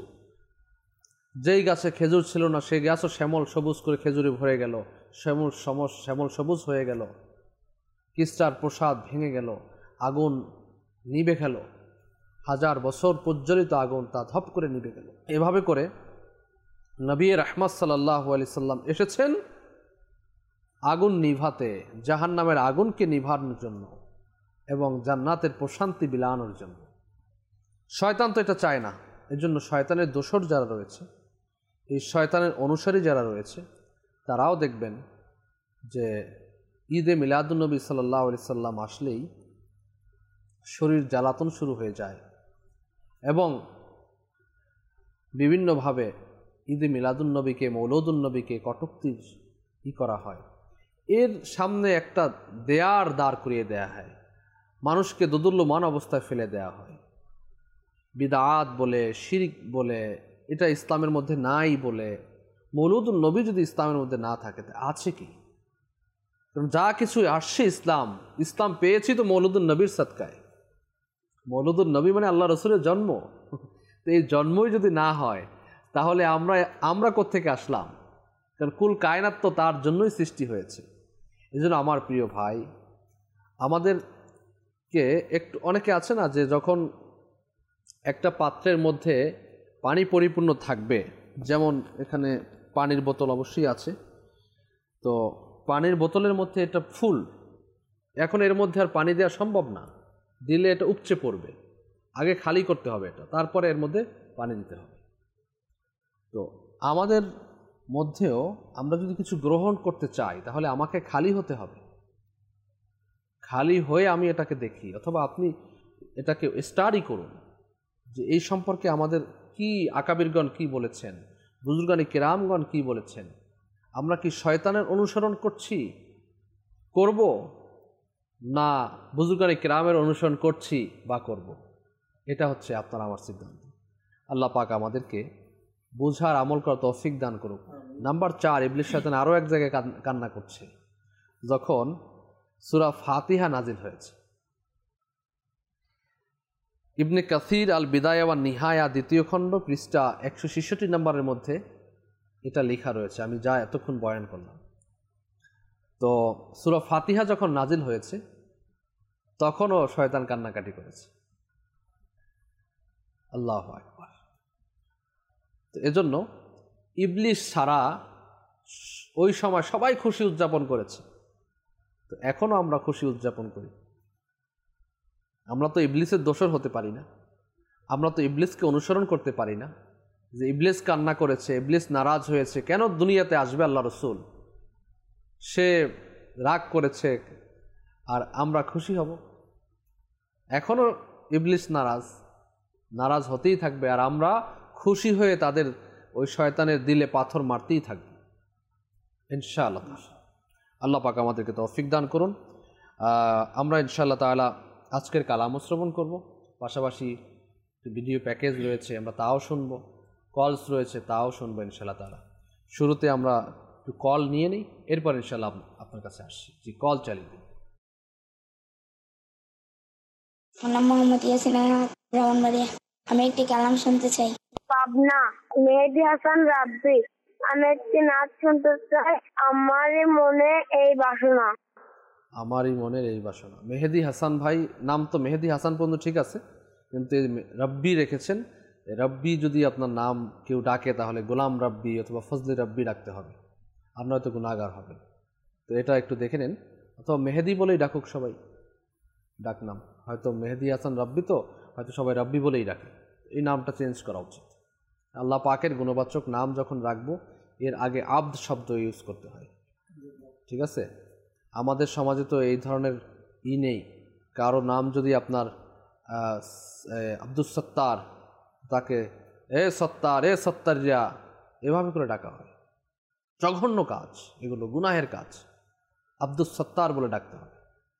যেই গাছে খেজুর ছিল না সেই গাছও শ্যামল সবুজ করে খেজুরে ভরে গেল, শ্যামল সমস শ্যামল সবুজ হয়ে গেল। কিস্টার প্রসাদ ভেঙে গেল, আগুন নিভে গেল, হাজার বছর প্রজ্বলিত আগুন তা ধপ করে নিভে গেল। এভাবে করে নবী রাহমাত সাল্লাল্লাহু আলাইহি সাল্লাম এসেছেন আগুন নিভাতে, জাহান্নামের আগুনকে নিভানোর জন্য এবং জান্নাতের প্রশান্তি বিলানোর জন্য। শয়তান তো এটা চায় না। এজন্য শয়তানের দোসর যারা রয়েছে, এই শয়তানের অনুসারী যারা রয়েছে, তারাও দেখবেন যে ঈদে মিলাদুন্নবী সাল্লাল্লাহু আলাইহি সাল্লাম আসলেই শরীর জ্বালাতন শুরু হয়ে যায় এবং বিভিন্নভাবে ঈদে মিলাদুন্নবীকে, মৌলুদুন্নবীকে কটূক্তি ই করা হয়। এর সামনে একটা দেয়ার দাঁড় করিয়ে দেয়া হয়, মানুষকে দোদুল্যমান অবস্থায় ফেলে দেয়া হয়, বিদআত বলে, শিরক বলে, এটা ইসলামের মধ্যে নাই বলে। মৌলুদুন্নবী যদি ইসলামের মধ্যে না থাকে আছে কি? কারণ যা কিছু আসছে ইসলাম, ইসলাম পেয়েছি তো মৌলুদুন্নবীর সদকায়। মৌলুদুন্নবী মানে আল্লাহ রসুলের জন্ম। তো এই জন্মই যদি না হয় তাহলে আমরা আমরা কোত্থেকে আসলাম? কারণ কুল কায়নাত তো তার জন্যই সৃষ্টি হয়েছে। এই জন্য আমার প্রিয় ভাই, আমাদেরকে একটু, অনেকে আছে না যে যখন একটা পাত্রের মধ্যে পানি পরিপূর্ণ থাকবে, যেমন এখানে পানির বোতল অবশ্যই আছে, তো পানির বোতলের মধ্যে এটা ফুল, এখন এর মধ্যে আর পানি দেওয়া সম্ভব না, দিলে এটা উপচে পড়বে। আগে খালি করতে হবে এটা, তারপরে এর মধ্যে পানি দিতে হবে। তো আমাদের মধ্যেও আমরা যদি কিছু গ্রহণ করতে চাই তাহলে আমাকে খালি হতে হবে, খালি হয়ে আমি এটাকে দেখি, অথবা আপনি এটাকে স্টাডি করুন যে এই সম্পর্কে আমাদের কি আকাবিরগণ কি বলেছেন, বুজুর্গানি কেরামগণ কি বলেছেন। আমরা কি শয়তানের অনুসরণ করছি করব, না বুজুর্গানি কেরামের অনুসরণ করছি বা করব? এটা হচ্ছে আপনার আমার সিদ্ধান্ত। আল্লাহ পাক আমাদেরকে বুঝার আমল করার তৌফিক দান করুক। নাম্বার চার, ইবলিস শয়তান আরও এক জায়গায় কান্না করছে যখন সূরা ফাতিহা নাজিল হয়েছে। ইবনে কাসির আল বিদায়া ওয়ান নিহায়া দ্বিতীয় খণ্ড পৃষ্ঠা একশো ছেষট্টি নম্বরের মধ্যে এটা লেখা রয়েছে, আমি যা এতক্ষণ বয়ান করলাম। তো সূরা ফাতিহা যখন নাজিল হয়েছে তখনও শয়তান কান্নাকাটি করেছে। আল্লাহু আকবার। তো এজন্য ইবলিস ছাড়া ওই সময় সবাই খুশি উদযাপন করেছে, তো এখনও আমরা খুশি উদযাপন করি। আমরা তো ইবলিসের দোষর হতে পারি না, আমরা তো ইবলিসকে অনুসরণ করতে পারি না যে ইবলিস কান্না করেছে, ইবলিস নারাজ হয়েছে, কেন দুনিয়াতে আসবে আল্লাহ রসুল, সে রাগ করেছে আর আমরা খুশি হব। এখনও ইবলিস নারাজ নারাজ হতেই থাকবে, আর আমরা খুশি হয়ে তাদের ওই শয়তানের দিলে পাথর মারতেই থাকবে ইনশাআল্লাহ। আল্লাহ পাক আমাদেরকে তৌফিক দান করুন। আমরা ইনশাআল্লাহ তাআলা আজকের কালামও শ্রবণ করব, পাশাপাশি ভিডিও প্যাকেজ রয়েছে আমরা তাও শুনব, কলস রয়েছে তাও শুনবো ইনশাআল্লাহ তাআলা। শুরুতে আমরা একটু কল নিয়ে নিই, এরপর ইনশাআল্লাহ আপনার কাছে আসছি। জি, কল চালিয়ে দিন। নাম মোহাম্মদ ইয়াসিন ব্রাহ্মণবাড়িয়া। আমি একটি কালাম শুনতে চাই। পাবনা মেহেদী হাসান রাব্বি। আমি একটি নাচ শুনতে চাই, আমারই মনে এই বাসনা। আমারই মনের এই বাসনা। মেহেদী হাসান ভাই, নাম তো মেহেদী হাসান পর্যন্ত ঠিক আছে, কিন্তু রব্বি রেখেছেন। রব্বি যদি আপনার নাম কেউ ডাকে তাহলে গোলাম রব্বি অথবা ফজলি রব্বি ডাকতে হবে, আর নয়তো গুনাহগার হবে। তো এটা একটু দেখে নেন, অথবা মেহেদী বলেই ডাকুক সবাই, ডাক নাম হয়তো মেহেদী হাসান রব্বি, তো হয়তো সবাই রব্বি বলেই ডাকে। এই নামটা চেঞ্জ করা উচিত। আল্লাহ পাকের গুণবাচক নাম যখন রাখবো এর আগে আব্দ শব্দ ইউজ করতে হয়, ঠিক আছে? আমাদের সমাজে তো এই ধরনের ই নেই। কারো নাম যদি আপনার আব্দুস সত্তার, তাকে এ সত্তার, এ সত্তারিয়া এভাবে করে ডাকা হয়। জঘন্য কাজ, এগুলো গুনাহের কাজ। আব্দুস সত্তার বলে ডাকতে হবে।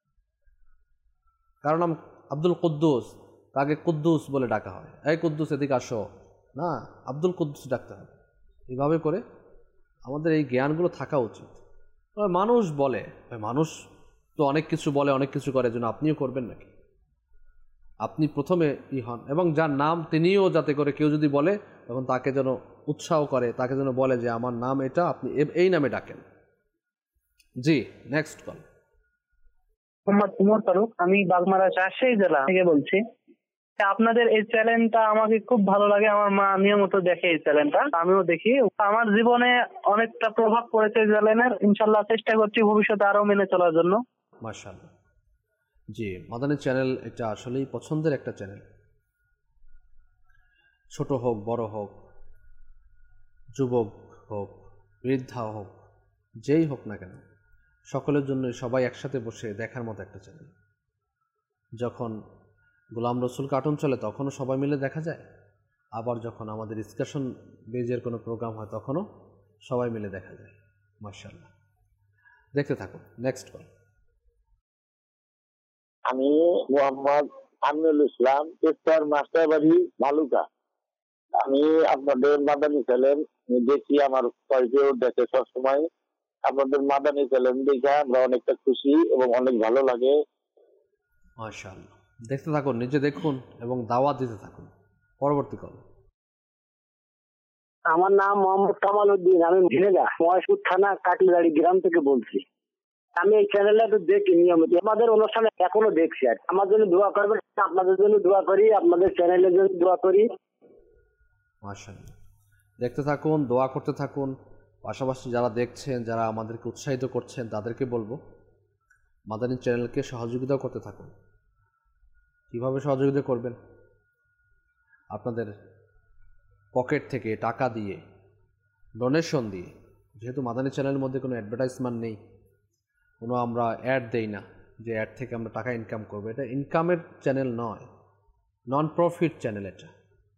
কারণ নাম আব্দুল কুদ্দুস, তাকে কুদ্দুস বলে ডাকা হয়, এই কুদ্দুস এদিকে আসো, না আব্দুল কুদ্দুস ডাকতে হবে। এভাবে করে আমাদের এই জ্ঞানগুলো থাকা উচিত। মানুষ বলে, মানুষ তো অনেক কিছু বলে, অনেক কিছু করে, যেন আপনিও করবেন নাকি? আপনি প্রথমে ই হন, এবং যার নাম তিনিও যাতে করে কেউ যদি বলে তখন তাকে যেন উৎসাহ করে, তাকে যেন বলে যে আমার নাম এটা, আপনি এই নামে ডাকেন। জি, নেক্সট কল। মোহাম্মদ উমর ফারুক, আমি বাগমারা রাজশাহী জেলা থেকে বলছি। আপনাদের এই চ্যানেলটা আমাকে খুব ভালো লাগে, আমার মা নিয়মিত দেখে এই চ্যানেলটা, আমিও দেখি। আমার জীবনে অনেকটা প্রভাব পড়েছে এই চ্যানেলের। ইনশাআল্লাহ চেষ্টা করছি ভবিষ্যতে আরো মেনে চলার জন্য। মাশাআল্লাহ। জি, মাদানী চ্যানেল এটা আসলেই পছন্দের একটা চ্যানেল। ছোট হোক, বড় হোক, যুবক হোক, বৃদ্ধা হোক, যেই হোক না কেন, সকলের জন্যই সবাই একসাথে বসে দেখার মতো একটা চ্যানেল। যখন গোলাম রসুল কার্টুন চলে তখনও সবাই মিলে দেখা যায়, আবার যখন আমাদের ডিসকাশন বেজের কোনো প্রোগ্রাম হয় তখনও সবাই মিলে দেখা যায়। মাশাআল্লাহ, দেখতে থাকুন। Next call. আমি মোহাম্মদ আমিনুল ইসলাম, পেশার মাস্টারবাড়ি ভালুকা। আমি আপনাদের মাদানী চ্যানেল দেখি, আমার পরিচয় দেখে সবসময়। আপনাদের মাদানী চ্যানেল দেখে আমরা অনেকটা খুশি এবং অনেক ভালো লাগে। মাশাআল্লাহ, দেখতে থাকুন, নিজে দেখুন এবং দাওয়াত দিতে থাকুন। পরবর্তী কল। আমার নাম মোহাম্মদ কামাল উদ্দিন, আমি ঝিনেদা মহেশপুর থানা কাটলিবাড়ি গ্রাম থেকে বলছি। আমি এই চ্যানেলটা তো দেখি নিয়মিত, আমাদের অনুষ্ঠানে এখনো দেখছি। আর আমার জন্য দোয়া করবেন, আপনাদের জন্য দোয়া করি, আপনাদের চ্যানেলের জন্য দোয়া করি। মাশাআল্লাহ, দেখতে থাকুন, দোয়া করতে থাকুন। পাশাপাশি যারা দেখছেন, যারা আমাদেরকে উৎসাহিত করছেন, তাদেরকে বলবো মাদানী চ্যানেলকে সহযোগিতা করতে থাকুন। কিভাবে সহযোগিতা করবেন? আপনাদের পকেট থেকে টাকা দিয়ে, ডোনেশন দিয়ে। যেহেতু মাদানী চ্যানেলের মধ্যে কোনো অ্যাডভার্টাইজমেন্ট নেই, কোনো আমরা অ্যাড দেই না, যে অ্যাড থেকে আমরা টাকা ইনকাম করবো, এটা ইনকামের চ্যানেল নয়, নন প্রফিট চ্যানেল। এটা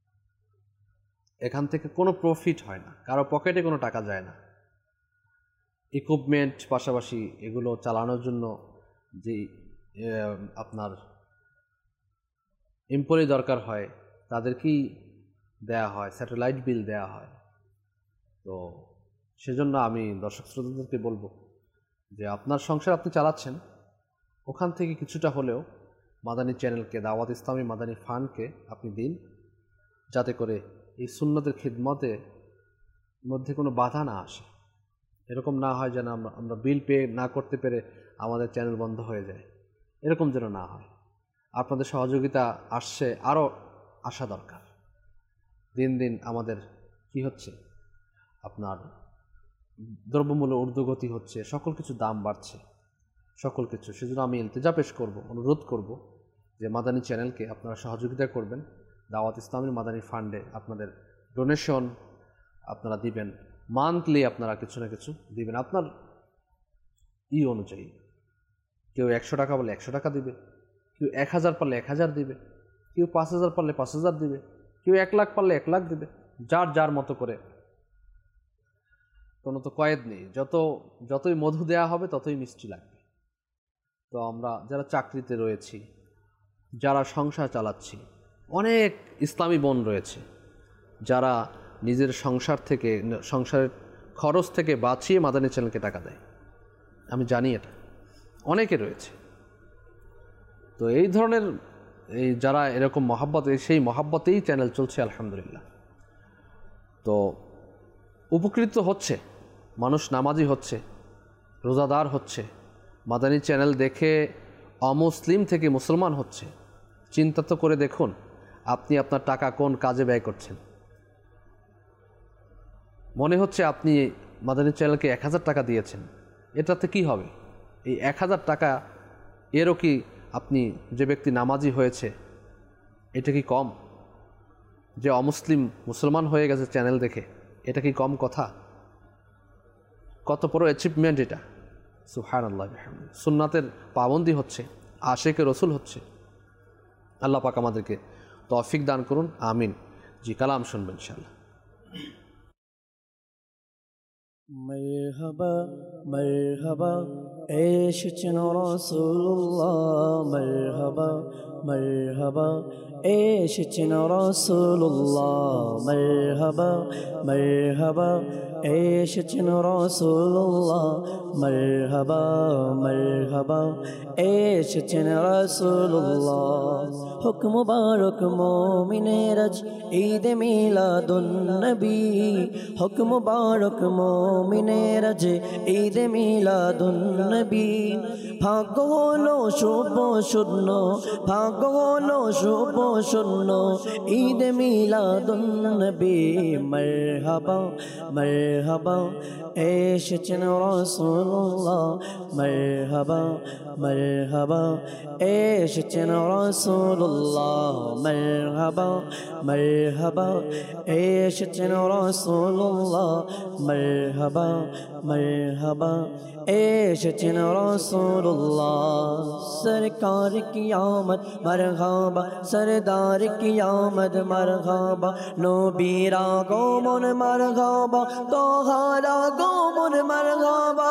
এখান থেকে কোনো প্রফিট হয় না, কারো পকেটে কোনো টাকা যায় না। ইকুইপমেন্ট পাশাপাশি এগুলো চালানোর জন্য যে আপনার এমপ্লয়ি দরকার হয় তাদেরকেই দেয়া হয়, স্যাটেলাইট বিল দেয়া হয়। তো সেজন্য আমি দর্শক শ্রোতাদেরকে বলবো যে আপনার সংসার আপনি চালাচ্ছেন, ওখান থেকে কিছুটা হলেও মাদানী চ্যানেলকে, দাওয়াত ইসলামী মাদানী ফান্ডকে আপনি দিন, যাতে করে এই সুন্নতের খিদমতের মধ্যে কোনো বাধা না আসে। এরকম না হয় যেন আমরা আমরা বিল পে না করতে পেরে আমাদের চ্যানেল বন্ধ হয়ে যায়, এরকম যেন না হয়। আপনাদের সহযোগিতা আসছে, আরও আসা দরকার। দিন দিন আমাদের কি হচ্ছে, আপনার দ্রব্যমূল্য ঊর্ধ্বগতি হচ্ছে, সকল কিছু দাম বাড়ছে, সকল কিছু। সেজন্য আমি ইলতিজা পেশ করব, অনুরোধ করব যে মাদানী চ্যানেলকে আপনারা সহযোগিতা করবেন। দাওয়াত ইসলামের মাদানী ফান্ডে আপনাদের ডোনেশন আপনারা দিবেন, মান্থলি আপনারা কিছু না কিছু দিবেন আপনার ই অনুযায়ী। কেউ একশো টাকা বলে একশো টাকা দিবে, কেউ এক হাজার পারলে এক হাজার দিবে, কেউ পাঁচ হাজার পারলে পাঁচ হাজার দিবে, কেউ এক লাখ পারলে এক লাখ দিবে, যার যার মতো করে। কোনো তো কয়েদ নেই, যত যতই মধু দেয়া হবে ততই মিষ্টি লাগবে। তো আমরা যারা চাকরিতে রয়েছি, যারা সংসার চালাচ্ছি, অনেক ইসলামী বোন রয়েছে যারা নিজের সংসার থেকে, সংসারের খরচ থেকে বাঁচিয়ে মাদানী চ্যানেলকে টাকা দেয়। আমি জানি এটা অনেকে রয়েছে। তো এই ধরনের এই যারা এরকম মহাব্বত, সেই মহাব্বতেই চ্যানেল চলছে আলহামদুলিল্লাহ। তো উপকৃত হচ্ছে মানুষ, নামাজি হচ্ছে, রোজাদার হচ্ছে, মাদানী চ্যানেল দেখে অমুসলিম থেকে মুসলমান হচ্ছে। চিন্তা তো করে দেখুন আপনি আপনার টাকা কোন কাজে ব্যয় করছেন। মনে হচ্ছে আপনি মাদানী চ্যানেলকে এক হাজার টাকা দিয়েছেন, এটাতে কি হবে? এই এক হাজার টাকা এরও কি আপনি যে ব্যক্তি নামাজি হয়েছে এটা কি কম? যে অমুসলিম মুসলমান হয়ে গেছে চ্যানেল দেখে, এটা কি কম কথা? কত বড় অ্যাচিভমেন্ট এটা! সুবহানাল্লাহ বিহামদিহি। সুন্নাতের পাবন্দি হচ্ছে, আশিকে রসুল হচ্ছে। আল্লাহ পাক আমাদেরকে তৌফিক দান করুন, আমিন। জি, কালাম শুনবেন ইনশাআল্লাহ। مرحبا مرحبا এসেছেন রাসূলুল্লাহ, মারহাবা মারহাবা এসেছেন রাসূলুল্লাহ, মারহাবা মারহাবা এসেছেন রাসূলুল্লাহ, মারহাবা মারহাবা এসেছেন রাসূলুল্লাহ। হুক মুবারক মুমিনের আজ ঈদ মিলাদুন নবী, হুক মুবারক মুমিনের আজ ঈদ মিলাদুন নবী। ভাগ্য হলো শুভ শূন্য, ভাগ্য হলো শুভ শূন্য ঈদ মিলাদুন নবী। মারহাবা মারহাবা এসেছেন রাসূলুল্লাহ, মারহাবা মারহাবা এসেছেন রাসূলুল্লাহ, মারহাবা মারহাবা এসেছেন রাসূলুল্লাহ, মারহাবা মারহাবা এসেছেন রাসূলুল্লাহ। সরকার কি আমদ মারহাবা, সরদার কি আমদ মারহাবা, নবীর আগমন মারহাবা, তোহার আগমন মারহাবা।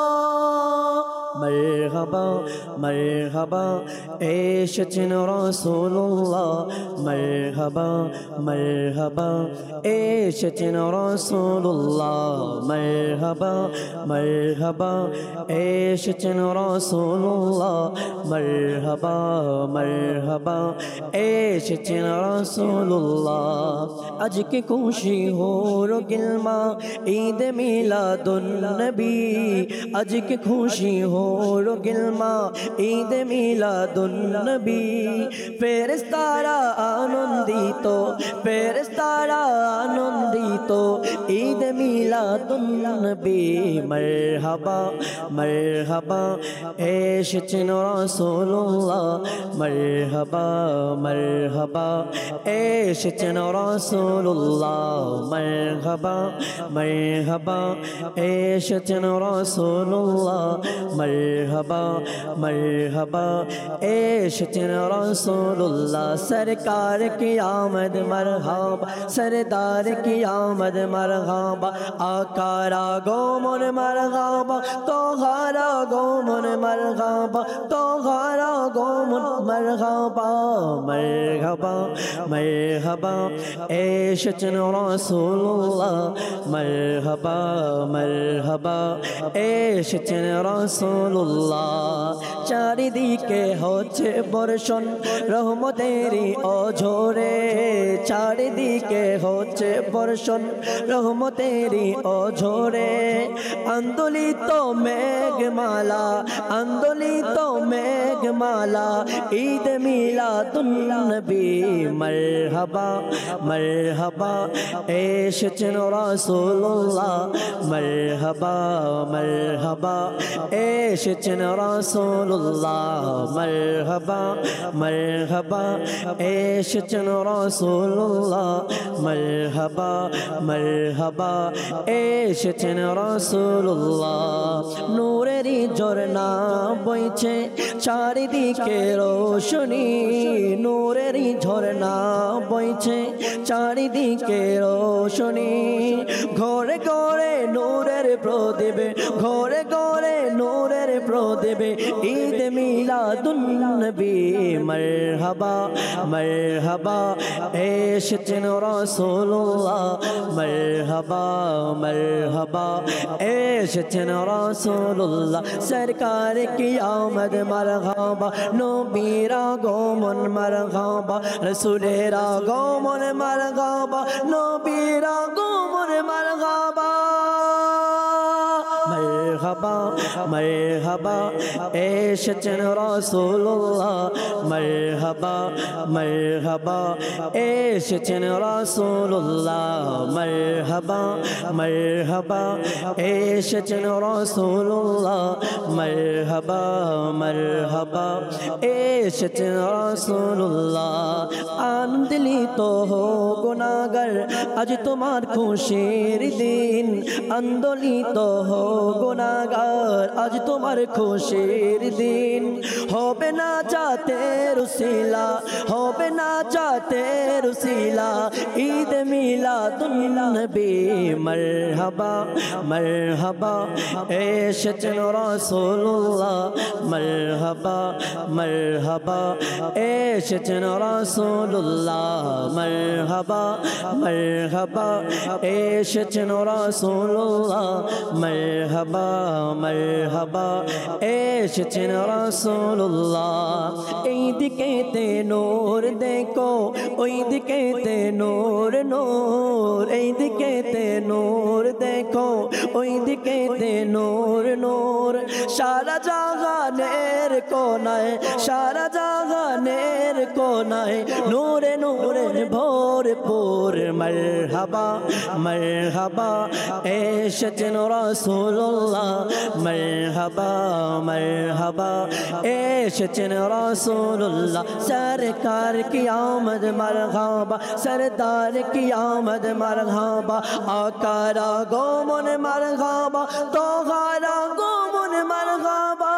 মারহাবা মারহাবা এসেছেন রাসূলুল্লাহ, মারহাবা মারহাবা এসেছেন রাসূলুল্লাহ, মারহাবা মারহাবা এসেছেন রাসূলুল্লাহ, মারহাবা মারহাবা এসেছেন রাসূলুল্লাহ। আজকে খুশি হলো গিলমা ঈদ মিলাদুন নবী, আজকে খুশি হলো গিলমা ঈদ মিলাদুন নবী। ফেরেশতারা আনন্দিত, ফেরেশতারা আনন্দিত ঈদ মিলাদুন নবী। মারহাবা মারহাবা এসেছেন রাসূলুল্লাহ, মারহাবা মারহাবা এসেছেন রাসূলুল্লাহ, মারহাবা মারহাবা এসেছেন রাসূলুল্লাহ, মার मरहबा मरहबा एशचन रसूलुल्लाह सरकार की आमद मरहबा सरदार की आमद मरहबा आकारा गोमन मरहबा तोहारा गोमन मरहबा तोहारा गोमन मरहबा मरहबा मरहबा एशचन रसूलुल्लाह मरहबा मरहबा एशचन रसूलुल्लाह চারিদিকে হচ্ছে বর্ষণ রহমতেরই অঝরে চারিদিকে হচ্ছে বর্ষণ রহমতেরই অঝরে আন্দোলিত মেঘমালা আন্দোলিত মেঘমালা ঈদ মিলাদুন নবী মারহাবা মারহাবা এসেছেন রাসূলুল্লাহ মারহাবা মারহাবা এসেছেন রাসূলুল্লাহ মারহাবা মারহাবা এসেছেন রাসূলুল্লাহ মারহাবা মারহাবা এসেছেন রাসূলুল্লাহ নূরেরই ঝরনা বইছে চারিদিকে রোশনী নূরেরই ঝরনা বইছে চারিদিকে রোশনী ঘরে ঘরে নূরের প্রদীপ ঘরে ঘরে নূরের প্রদীপ ঈদ মিলাদুন নবী মারহাবা মারহাবা এসেছেন রাসূলুল্লাহ মারহাবা মারহাবা এসেছেন রাসূলুল্লাহ সরকার কি আমদ মারহাবা নবীর আগমন মারহাবা রাসূলের আগমন মারহাবা নবীর আগমন মারহাবা मरहबा मरहबा एशचन रसूलुल्लाह मरहबा मरहबा एशचन रसूलुल्लाह मरहबा मरहबा एशचन रसूलुल्लाह मरहबा मरहबा एशचन रसूलुल्लाह आनंदित हो गुनाहगार आज तुम्हार खुशीर दिन आंदोलित हो गुनाहगार आज तुम्हार खुशीर दिन होबे ना चाहते रुसीला होबे ना चाहते रुसीला ईद मिलादुन नबी मरहबा मरहबा एशचन रसूलुल्लाह मरहबा मरहबा एशचन रसूलुल्लाह मरहबा मरहबा एशचन रसूलुल्लाह मरहबा मरहबा एशचन रसूलुल्लाह এই দিকেতে নূর দেখো ওই দিকেতে নূর নূর এই দিকেতে নূর দেখো ওই দিকেতে নূর নূর সারা জাহানের কোনায় সারা জাহানের কোনায় নূরে নূরে ভরপুর মারহাবা মারহাবা এসেছেন রাসূলুল্লাহ মারহাবা মারহাবা এসেছেন রাসূলুল্লাহ সরকার কি আমদ মারহাবা সরদার কি আমদ মারহাবা আকারা গোমন মারহাবা তোহারা গোমন মারহাবা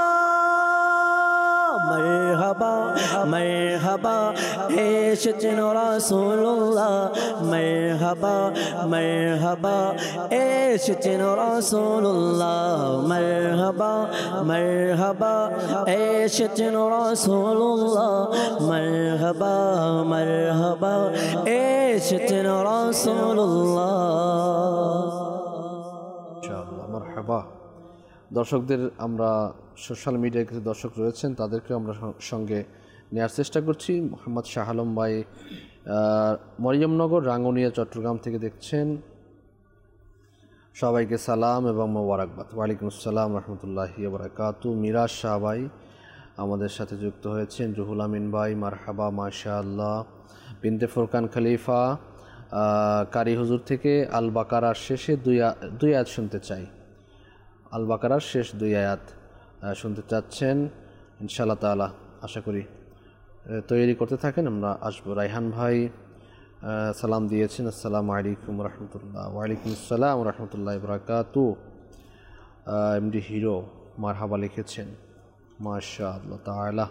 मरहबा मरहबा एशचन रसूलुल्लाह मरहबा मरहबा एशचन रसूलुल्लाह मरहबा मरहबा एशचन रसूलुल्लाह मरहबा मरहबा एशचन रसूलुल्लाह ইনশাআল্লাহ মারহাবা। দর্শকদের আমরা সোশ্যাল মিডিয়ায় কিছু দর্শক রয়েছেন তাদেরকে আমরা সঙ্গে নেওয়ার চেষ্টা করছি। মোহাম্মদ শাহ আলম ভাই মরিয়মনগর রাঙ্গুনিয়া চট্টগ্রাম থেকে দেখছেন, সবাইকে সালাম এবং মোবারকবাদ। ওয়ালাইকুম আসসালাম রহমতুল্লাহি ওয়া বারাকাতু। মিরাজ শাহ ভাই আমাদের সাথে যুক্ত হয়েছেন, রুহুল আমিন ভাই মারহাবা মাশাআল্লাহ। বিনতে ফুরকান খলিফা কারি হুজুর থেকে আল বাকারার শেষে দুই দুই আয়াত শুনতে চাই, আল বাকারার শেষ দুই আয়াত শুনতে চাচ্ছেন ইনশাআল্লাহ তাআলা। আশা করি তৈরি করতে থাকেন, আমরা আসবো। রায়হান ভাই সালাম দিয়েছেন, আসসালামু আলাইকুম রহমতুল্লাহ। ওয়ালাইকুম আসসালাম রহমতুল্লাহ বারাকাতু। এমডি হিরো মারহাবা লিখেছেন, মাশাআল্লাহ তাআলা।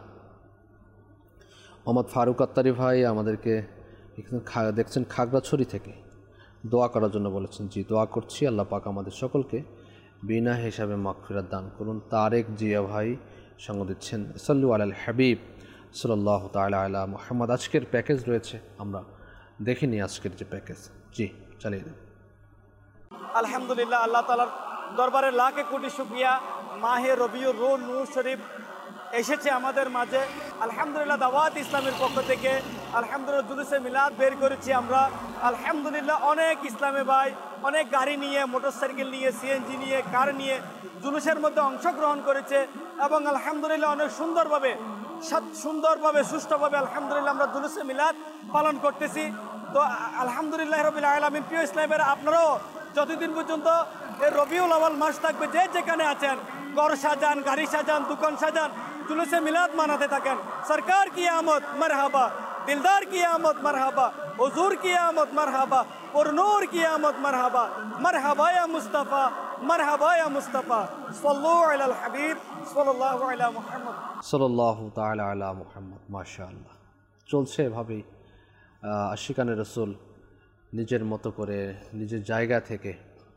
মোহাম্মদ ফারুক আত্তারি ভাই আমাদেরকে এখানে দেখছেন খাগড়াছড়ি থেকে, দোয়া করার জন্য বলেছেন। জি, দোয়া করছি, আল্লাহ পাক আমাদের সকলকে বিনা হিসাবে মাগফিরাত দান করুন। তারেক জিয়া ভাই সঙ্গ দিচ্ছেন, সাল্লু আলাল হাবিব সাল্লাল্লাহু তাআলা আলা মুহাম্মদ। আজকের প্যাকেজ রয়েছে, আমরা দেখিনি আজকের যে প্যাকেজ। জি, চালিয়ে দিন। আলহামদুলিল্লাহ, আল্লাহ তাআলার দরবারে লাখে কোটি শুকরিয়া। মাহে রবিউর রুল নূর শরীফ এসেছে আমাদের মাঝে। আলহামদুলিল্লাহ, দাওয়াত ইসলামের পক্ষ থেকে আলহামদুলিল্লাহ জুলুসে মিলাদ বের করেছি আমরা। আলহামদুলিল্লাহ, অনেক ইসলামী ভাই অনেক গাড়ি নিয়ে, মোটরসাইকেল নিয়ে, সিএনজি নিয়ে, কার নিয়ে জুলুসের মধ্যে অংশগ্রহণ করেছে এবং আলহামদুলিল্লাহ অনেক সুন্দরভাবে সুন্দরভাবে সুষ্ঠুভাবে আলহামদুলিল্লাহ আমরা জুলুসে মিলাদ পালন করতেছি। তো আলহামদুলিল্লাহ রাব্বিল আলামিন। প্রিয় ইসলামের, আপনারাও যতদিন পর্যন্ত এই রবিউল আউয়াল মাস থাকবে, যে যেখানে আছেন ঘর সাজান, গাড়ি সাজান, দোকান সাজান, জুলুসে মিলাদ মানাতে থাকেন। সরকার কি আমদ মারহাবা, দিলদার কি আমদ মারহাবা, হুজুর কি আমদ মারহাবা, পুরনূর কি আমদ মারহাবা, মারহাবা ইয়া মুস্তাফা, মারহাবা ইয়া মুস্তাফা, সাল্লু আলাল হাবিব সাল্লাল্লাহু আলা মুহাম্মদ সাল্লাল্লাহু তাআলা আলা মুহাম্মদ। মাশাআল্লাহ, চলছে এভাবেই আশিকানে রসুল নিজের মতো করে নিজের জায়গা থেকে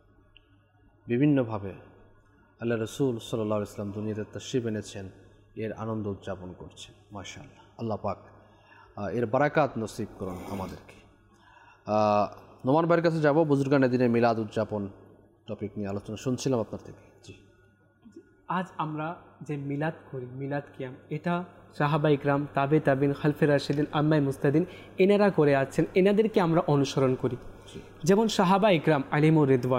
বিভিন্নভাবে আল্লাহ রসুল সাল্লাল্লাহু আলাইহি ওয়াসাল্লাম দুনিয়াতে তাশরীফ এনেছেন, এর আনন্দ উদযাপন করছে। মাশাআল্লাহ, আল্লাহ পাক এর বারাকাত নসিব করুন আমাদেরকে। নোমান ভাইয়ের কাছে যাব, বুজুর্গানে দিনে মিলাদ উদযাপন টপিক নিয়ে আলোচনা শুনছিলাম আপনার থেকে। জি, আজ আমরা যে মিলাদ করি, মিলাদ কিয়াম, এটা সাহাবা ইকরাম, তাবে তাবিন, খালফে রাশিদিন, আম্মাই মুস্তাদিন এনারা করে আছেন, এনাদেরকে আমরা অনুসরণ করি। যেমন সাহাবা ইকরাম আলিমুর রিদওয়ান,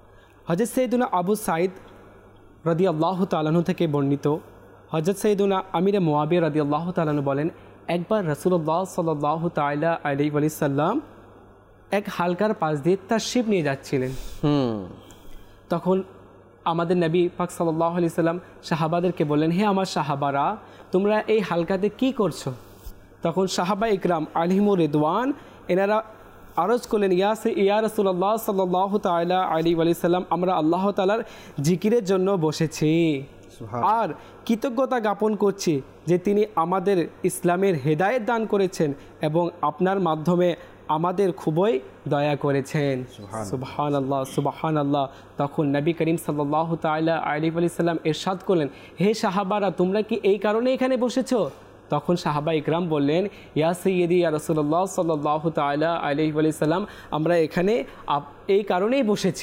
হযরত সৈয়দুনা আবু সাঈদ রাদিয়াল্লাহু তাআলা আনহু থেকে বর্ণিত, হযরত সৈয়দুনা আমিরে মুআবিয়া রাদিয়াল্লাহু তাআলা আনহু বলেন, একবার রাসূলুল্লাহ সাল্লাল্লাহু তাআলা আলাইহি ওয়াসাল্লাম এক হালকার পাশ দিয়ে তাশরীফ নিয়ে যাচ্ছিলেন। হুম তখন আমাদের নবী পাক সাল্লাল্লাহু আলাইহি সাল্লাম সাহাবাদেরকে বললেন, হে আমার সাহাবারা, তোমরা এই হালকাতে কি করছো? তখন সাহাবা ইকরাম আলিমুর রিদওয়ান এনারা আরজ করলেন, ইয়া সে ইয়া রাসূলুল্লাহ সাল্লাল্লাহু তাআলা আলাইহি ওয়াসাল্লাম, আমরা আল্লাহ তাআলার জিকিরের জন্য বসেছি আর কৃতজ্ঞতা জ্ঞাপন করছি যে তিনি আমাদের ইসলামের হেদায়েত দান করেছেন এবং আপনার মাধ্যমে আমাদের খুবই দয়া করেছেন। সুবহানাল্লাহ, সুবহানাল্লাহ। তখন নবী করিম সাল্লাল্লাহু তাআলা আলাইহি ওয়াসাল্লাম ইরশাদ করলেন, হে সাহাবারা, তোমরা কি এই কারণে এখানে বসেছো? তখন সাহাবা ইকরাম বললেন, ইয়া সাইয়্যিদি ইয়া রাসূলুল্লাহ সাল্লাল্লাহু তাআলা আলাইহি ওয়াসাল্লাম, আমরা এখানে এই কারণেই বসেছি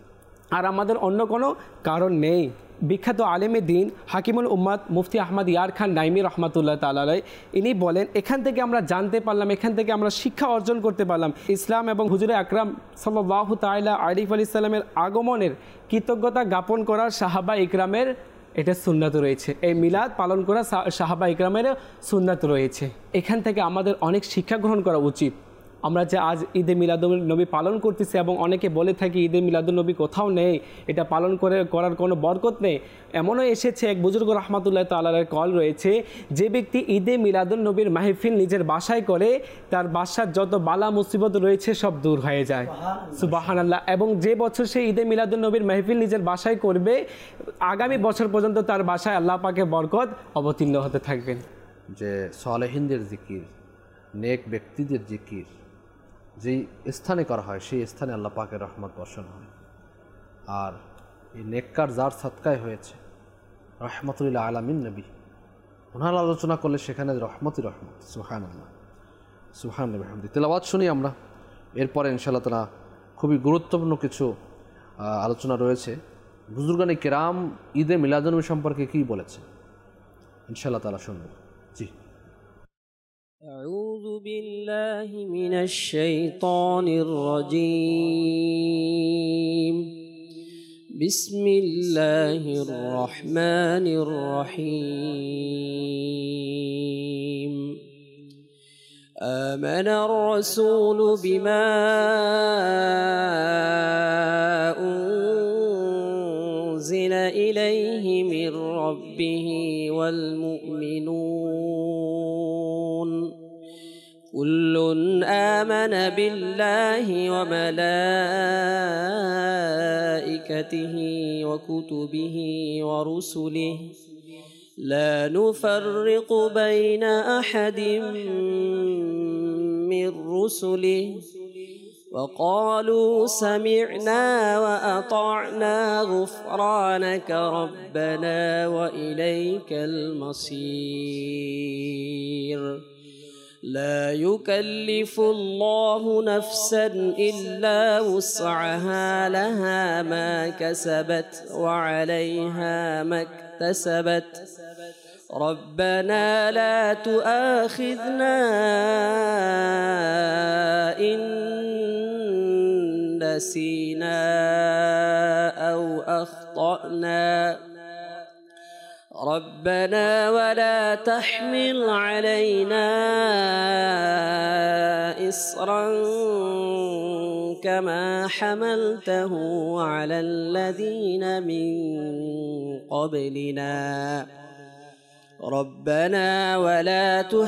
আর আমাদের অন্য কোনো কারণ নেই। বিখ্যাত আলেমে দিন হাকিমুল উম্মাত মুফতি আহমদ ইয়ার খান নাইমি রহমাতুল্লাহ তাআলা আলাইহি, ইনি বলেন, এখান থেকে আমরা জানতে পারলাম, এখান থেকে আমরা শিক্ষা অর্জন করতে পারলাম ইসলাম এবং হুজুরে আকরাম সাল্লাল্লাহু তাআলা আলাইহি ওয়াসাল্লামের আগমনের কৃতজ্ঞতা জ্ঞাপন করার সাহাবা ইকরামের এটা সুন্নাত রয়েছে, এই মিলাদ পালন করা সাহাবা ইকরামের সুন্নাত রয়েছে। এখান থেকে আমাদের অনেক শিক্ষা গ্রহণ করা উচিত। আমরা যে আজ ঈদে মিলাদুন নবী পালন করতেছি এবং অনেকে বলে থাকি ঈদে মিলাদুন নবী কোথাও নেই, এটা পালন করে করার কোনো বরকত নেই, এমনও এসেছে এক বুজুর্গ রহমাতুল্লাহ তাআলার কল রয়েছে, যে ব্যক্তি ঈদে মিলাদুন নবীর মাহফিল নিজের বাসায় করে তার বাসার যত বালা মুসিবত রয়েছে সব দূর হয়ে যায়। সুবহানাল্লাহ। এবং যে বছর সে ঈদে মিলাদুন নবীর মাহফিল নিজের বাসায় করবে, আগামী বছর পর্যন্ত তার বাসায় আল্লাহ পাকের বরকত অবতীর্ণ হতে থাকবেন। যে সালেহিনদের জিকির, নেক ব্যক্তিদের জিকির যেই স্থানে করা হয় সেই স্থানে আল্লাহ পাকের রহমত বর্ষণ হয়। আর এই নেককার যার সৎকায় হয়েছে রহমতুল্লাহ আলামিন নবী, ওনার আলোচনা করলে সেখানে রহমতই রহমত। সুবহানাল্লাহ, সুবহানাল্লাহ। তেলাওয়াত শুনি আমরা, এরপরে ইনশাআল্লাহ তাআলা খুবই গুরুত্বপূর্ণ কিছু আলোচনা রয়েছে। বুজুর্গানে কেরাম ঈদে মিলাদুন নবী সম্পর্কে কী বলেছে ইনশাআল্লাহ তাআলা শুনব। জি, أعوذ بالله من الشيطان الرجيم. بسم الله الرحمن الرحيم. آمن الرسول بما أنزل إليه من ربه والمؤمنون كل آمن بالله وملائكته وكتبه ورسله لا نفرق بين أحد من رسله وقالوا سمعنا وأطعنا غفرانك ربنا وإليك المصير لا يكلف الله نفسا إلا وسعها لها ما كسبت وعليها ما اكتسبت ربنا لا تؤاخذنا إن نسينا أو أخطأنا ربنا ولا تحمل علينا إصرا كما حملته على الذين من قبلنا ربنا ولا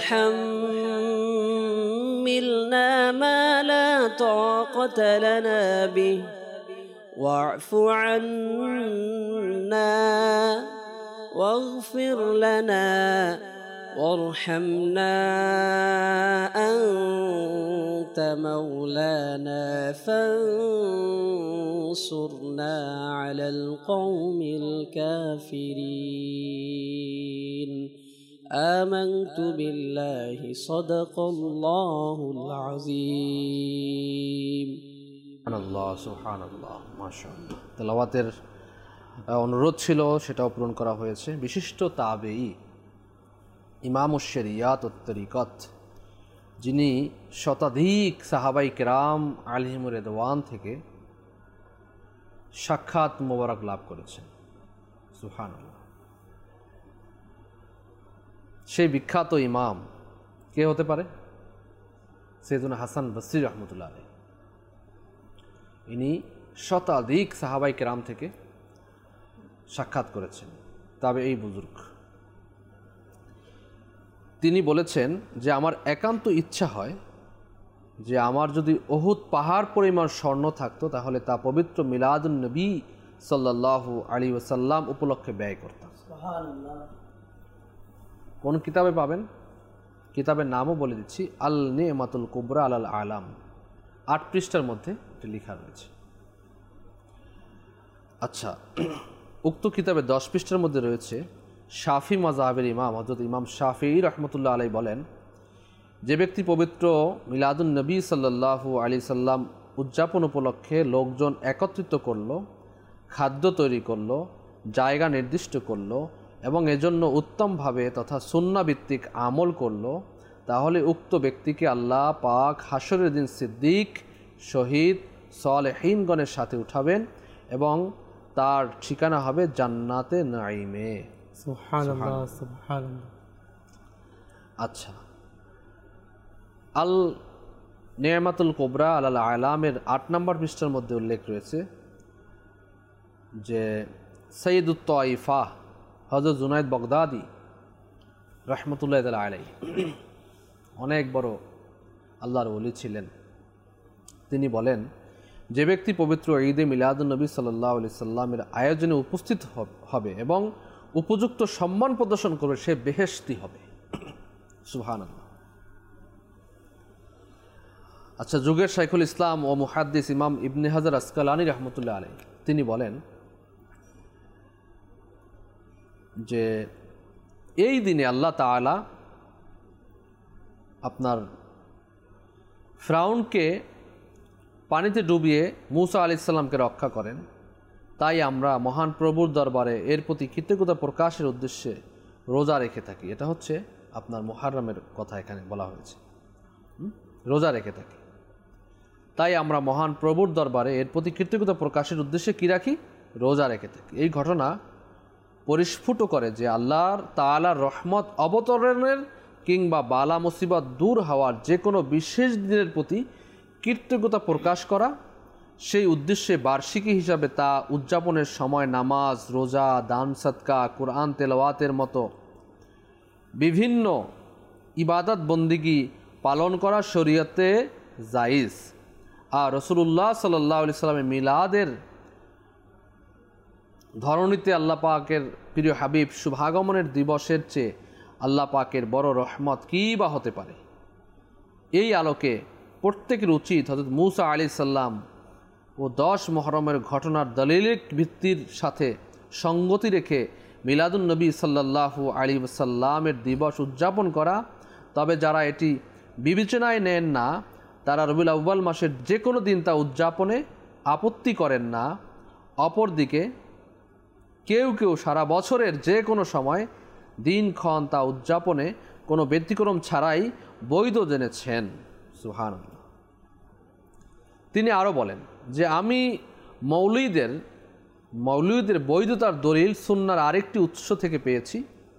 تحملنا ما لا طاقة لنا به واعف عنا واغفر لنا وارحمنا أنت مولانا فانصرنا على القوم الكافرين آمنت بالله صدق الله العظيم সুবহানাল্লাহ সুবহানাল্লাহ মাশাআল্লাহ। তেলাওয়াতের অনুরোধ ছিল, সেটাও পূরণ করা হয়েছে। বিশিষ্ট তাবেঈ ইমামুশ শরিয়াত ওয়াত তরিকত, যিনি শতাধিক সাহাবাই কেরাম আলাইহিমুর রিদওয়ান থেকে সাক্ষাৎ মোবারক লাভ করেছেন। সুবহানাল্লাহ। সেই বিখ্যাত ইমাম কে হতে পারে? সাইয়েদুনা হাসান বসরি রহমতুল্লাহ আলাইহি। ইনি শতাধিক সাহাবাই কেরাম থেকে সাক্ষাৎ করেছেন, তবে এই বুজুর্গ। তিনি বলেছেন যে আমার একান্ত ইচ্ছা হয় যে আমার যদি উহুদ পাহাড় পরিমাণ স্বর্ণ থাকতো তাহলে তা পবিত্র মিলাদুন নবী সাল্লাল্লাহু আলাইহি ওয়াসাল্লাম উপলক্ষে ব্যয় করতাম। কোন কিতাবে পাবেন? কিতাবের নামও বলে দিচ্ছি, আল নি'মাতুল কুবরা আলাল আলাম, আট পৃষ্ঠার মধ্যে এটি লেখা রয়েছে। আচ্ছা, উক্ত কিতাবে দশ পৃষ্ঠার মধ্যে রয়েছে শাফি মাযহাবের ইমাম হযরত ইমাম শাফি রহমতুল্লাহ আলাইহি বলেন, যে ব্যক্তি পবিত্র মিলাদুন নবী সাল্লাল্লাহু আলাইহি সাল্লাম উদযাপন উপলক্ষে লোকজন একত্রিত করল, খাদ্য তৈরি করল, জায়গা নির্দিষ্ট করল এবং এজন্য উত্তমভাবে তথা সুন্নাহভিত্তিক আমল করল, তাহলে উক্ত ব্যক্তিকে আল্লাহ পাক হাসরের দিন সিদ্দিক, শহীদ, সালেহীনগণের সাথে উঠাবেন এবং তার ঠিকানা হবে জান্নাতে নাঈমে। সুবহানাল্লাহ সুবহানাল্লাহ। আচ্ছা, আল নি'মাতুল কুবরা আলাল আলামের আট নম্বর পৃষ্ঠার মধ্যে উল্লেখ রয়েছে যে সৈয়দুত তাইফা হযরত জুনায়েদ বাগদাদি রহমতুল্লাহ আলাইহি অনেক বড় আল্লাহর ওলি ছিলেন। তিনি বলেন, যে ব্যক্তি পবিত্র ঈদে মিলাদুন নবী সাল্লাল্লাহু আলাইহি সাল্লামের আয়োজনে উপস্থিত হবে এবং উপযুক্ত সম্মান প্রদর্শন করবে সে বেহেশতি হবে। সুবহানাল্লাহ। আচ্ছা, যুগের শাইখুল ইসলাম ও মুহাদ্দিস ইমাম ইবনে হাজার আসকালানী রহমতুল্লাহ আলাইহি তিনি বলেন যে এই দিনে আল্লাহ তাআলা আপনার ফিরআউনকে পানিতে ডুবিয়ে মূসা আলাইহিস সালামকে রক্ষা করেন। তাই আমরা মহান প্রভুর দরবারে এর প্রতি কৃতজ্ঞতা প্রকাশের উদ্দেশ্যে রোজা রেখে থাকি। এটা হচ্ছে আপনার মুহররমের কথা এখানে বলা হয়েছে, রোজা রেখে থাকি। তাই আমরা মহান প্রভুর দরবারে এর প্রতি কৃতজ্ঞতা প্রকাশের উদ্দেশ্যে কী রাখি? রোজা রেখে থাকি। এই ঘটনা পরিস্ফুট করে যে আল্লাহর তাআলার রহমত অবতরণের কিংবা বালা মুসিবত দূর হওয়ার যে কোনো বিশেষ দিনের প্রতি কৃতজ্ঞতা প্রকাশ করা, সেই উদ্দেশ্যে বার্ষিকী হিসাবে তা উদযাপনের সময় নামাজ, রোজা, দান সদকা, কোরআন তেলাওয়াতের মতো বিভিন্ন ইবাদত বন্দিগি পালন করা শরীয়তে জায়েজ। আর রাসূলুল্লাহ সাল্লাল্লাহু আলাইহি সাল্লামের মিলাদের ধরনীতে আল্লাহ পাকের প্রিয় হাবিব শুভাগমনের দিবসের চেয়ে আল্লাহ পাকের বড় রহমত কী বা হতে পারে। এই আলোকে প্রত্যেকের উচিত হযরত মূসা আলাইহিস সালাম ও দশ মুহররমের ঘটনার দলিলিক ভিত্তির সাথে সঙ্গতি রেখে মিলাদুন নবী সাল্লাল্লাহু আলাইহি ওয়াসাল্লামের দিবস উদযাপন করা। তবে যারা এটি বিবেচনায় নেন না তারা রবিউল আউয়াল মাসের যে কোনো দিন তা উদযাপনে আপত্তি করেন না। অপরদিকে কেউ কেউ সারা বছরের যে কোনো সময় দিনক্ষণ তা উদযাপনে কোনো ব্যতিক্রম ছাড়াই বৈধ জেনেছেন। সুবহানাল্লাহ। তিনি আরও বলেন যে আমি মৌলিদের মৌলুদের বৈধতার দলিল সুন্নাহর আরেকটি উৎস থেকে পেয়েছি,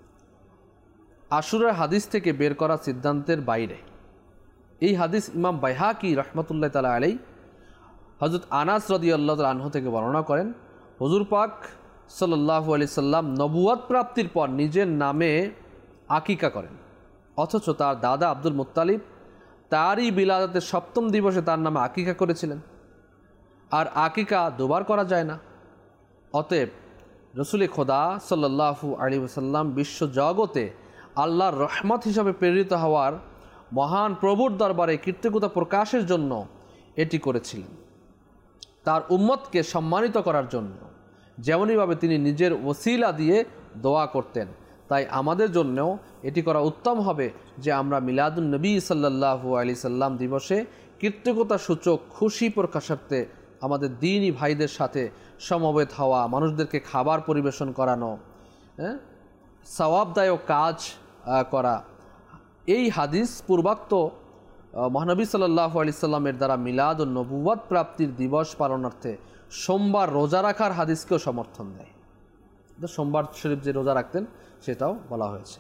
আশুরার হাদিস থেকে বের করা সিদ্ধান্তের বাইরে। এই হাদিস ইমাম বাইহাকি রহমতুল্লাহ তাআলা আলাইহি হযরত আনাস রাদিয়াল্লাহু তাআলা আনহু থেকে বর্ণনা করেন, হুজুর পাক সাল্লাল্লাহু আলাইহি সাল্লাম নবুয়ত প্রাপ্তির পর নিজের নামে আকিকা করেন, অথচ তার দাদা আব্দুল মুত্তালিব তারই বিলাদতের সপ্তম দিবসে তার নামে আকিকা করেছিলেন। আর আকিকা দুবার করা যায় না। অতএব রসুলে খোদা সাল্লাল্লাহু আলাইহি ওয়াসাল্লাম বিশ্ব জগতে আল্লাহর রহমত হিসাবে প্রেরিত হওয়ার মহান প্রভুর দরবারে কৃতজ্ঞতা প্রকাশের জন্য এটি করেছিলেন, তার উম্মতকে সম্মানিত করার জন্য, যেমনইভাবে তিনি নিজের ওসিলা দিয়ে দোয়া করতেন। তাই আমাদের জন্যও এটি করা উত্তম হবে যে আমরা মিলাদুন নবী সাল্লাল্লাহু আলাইহি সাল্লাম দিবসে কৃতজ্ঞতা সূচক খুশি প্রকাশার্থে আমাদের দ্বীনি ভাইদের সাথে সমবেত হওয়া, মানুষদেরকে খাবার পরিবেশন করানো, হ্যাঁ সওয়াবদায়ক কাজ করা। এই হাদিস পূর্বোক্ত মহানবী সাল্লাল্লাহু আলাইহি সাল্লামের দ্বারা মিলাদ ও নবুয়ত প্রাপ্তির দিবস পালনার্থে সোমবার রোজা রাখার হাদিসকেও সমর্থন দেয়। সোমবার শরীফ যে রোজা রাখতেন সেটাও বলা হয়েছে।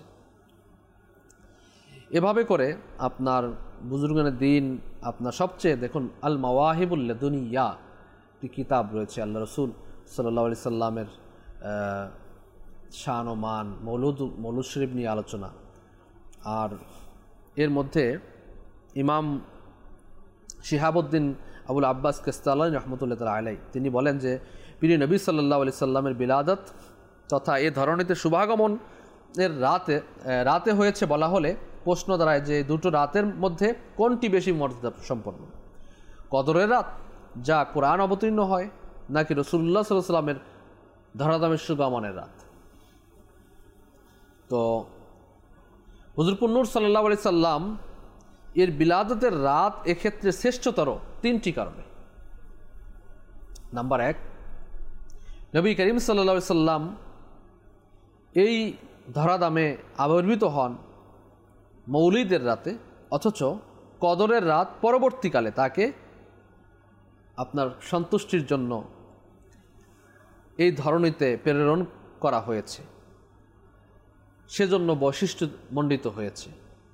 এভাবে করে আপনার বুজুর্গানের দিন আপনার সবচেয়ে দেখুন আল মাওয়াহিবুল লাদুনিয়া একটি কিতাব রয়েছে আল্লাহ রসুল সাল্লাল্লাহু আলাইহি সাল্লামের শান ও মান, মৌলুদ মৌলুদ শরীফ নিয়ে আলোচনা। আর এর মধ্যে ইমাম শিহাবুদ্দিন আবুল আব্বাস কাস্তালানী রহমতুল্লাহ তাআলা আলাইহি তিনি বলেন যে প্রিয় নবী সাল্লাল্লাহু আলাইহি সাল্লামের বিলাদত তথা এ ধরনীতে শুভাগমনের রাতে রাতে হয়েছে বলা হলে প্রশ্ন দাঁড়ায় যে দুটো রাতের মধ্যে কোনটি বেশি মর্যাদা সম্পন্ন, কদরের রাত যা কোরআন অবতীর্ণ হয়, নাকি রাসূলুল্লাহ সাল্লাল্লাহু আলাইহি সাল্লামের ধরাধামের শুভাগমনের রাত? তো হুজুরপুর নূর সাল্লাল্লাহু আলাইহি সাল্লাম এর বিলাদতের রাত এক্ষেত্রে শ্রেষ্ঠতর তিনটি কারণে। নাম্বার এক, নবী করিম সাল্লাল্লাহু আলাইহি সাল্লাম এই ধরাধামে আবির্ভূত হন মৌলিদের রাতে, অথচ কদরের রাত পরবর্তীকালে তাকে আপনার সন্তুষ্টির জন্য এই ধরনীতে প্রেরণ করা হয়েছে, সেজন্য বৈশিষ্ট্যমণ্ডিত হয়েছে।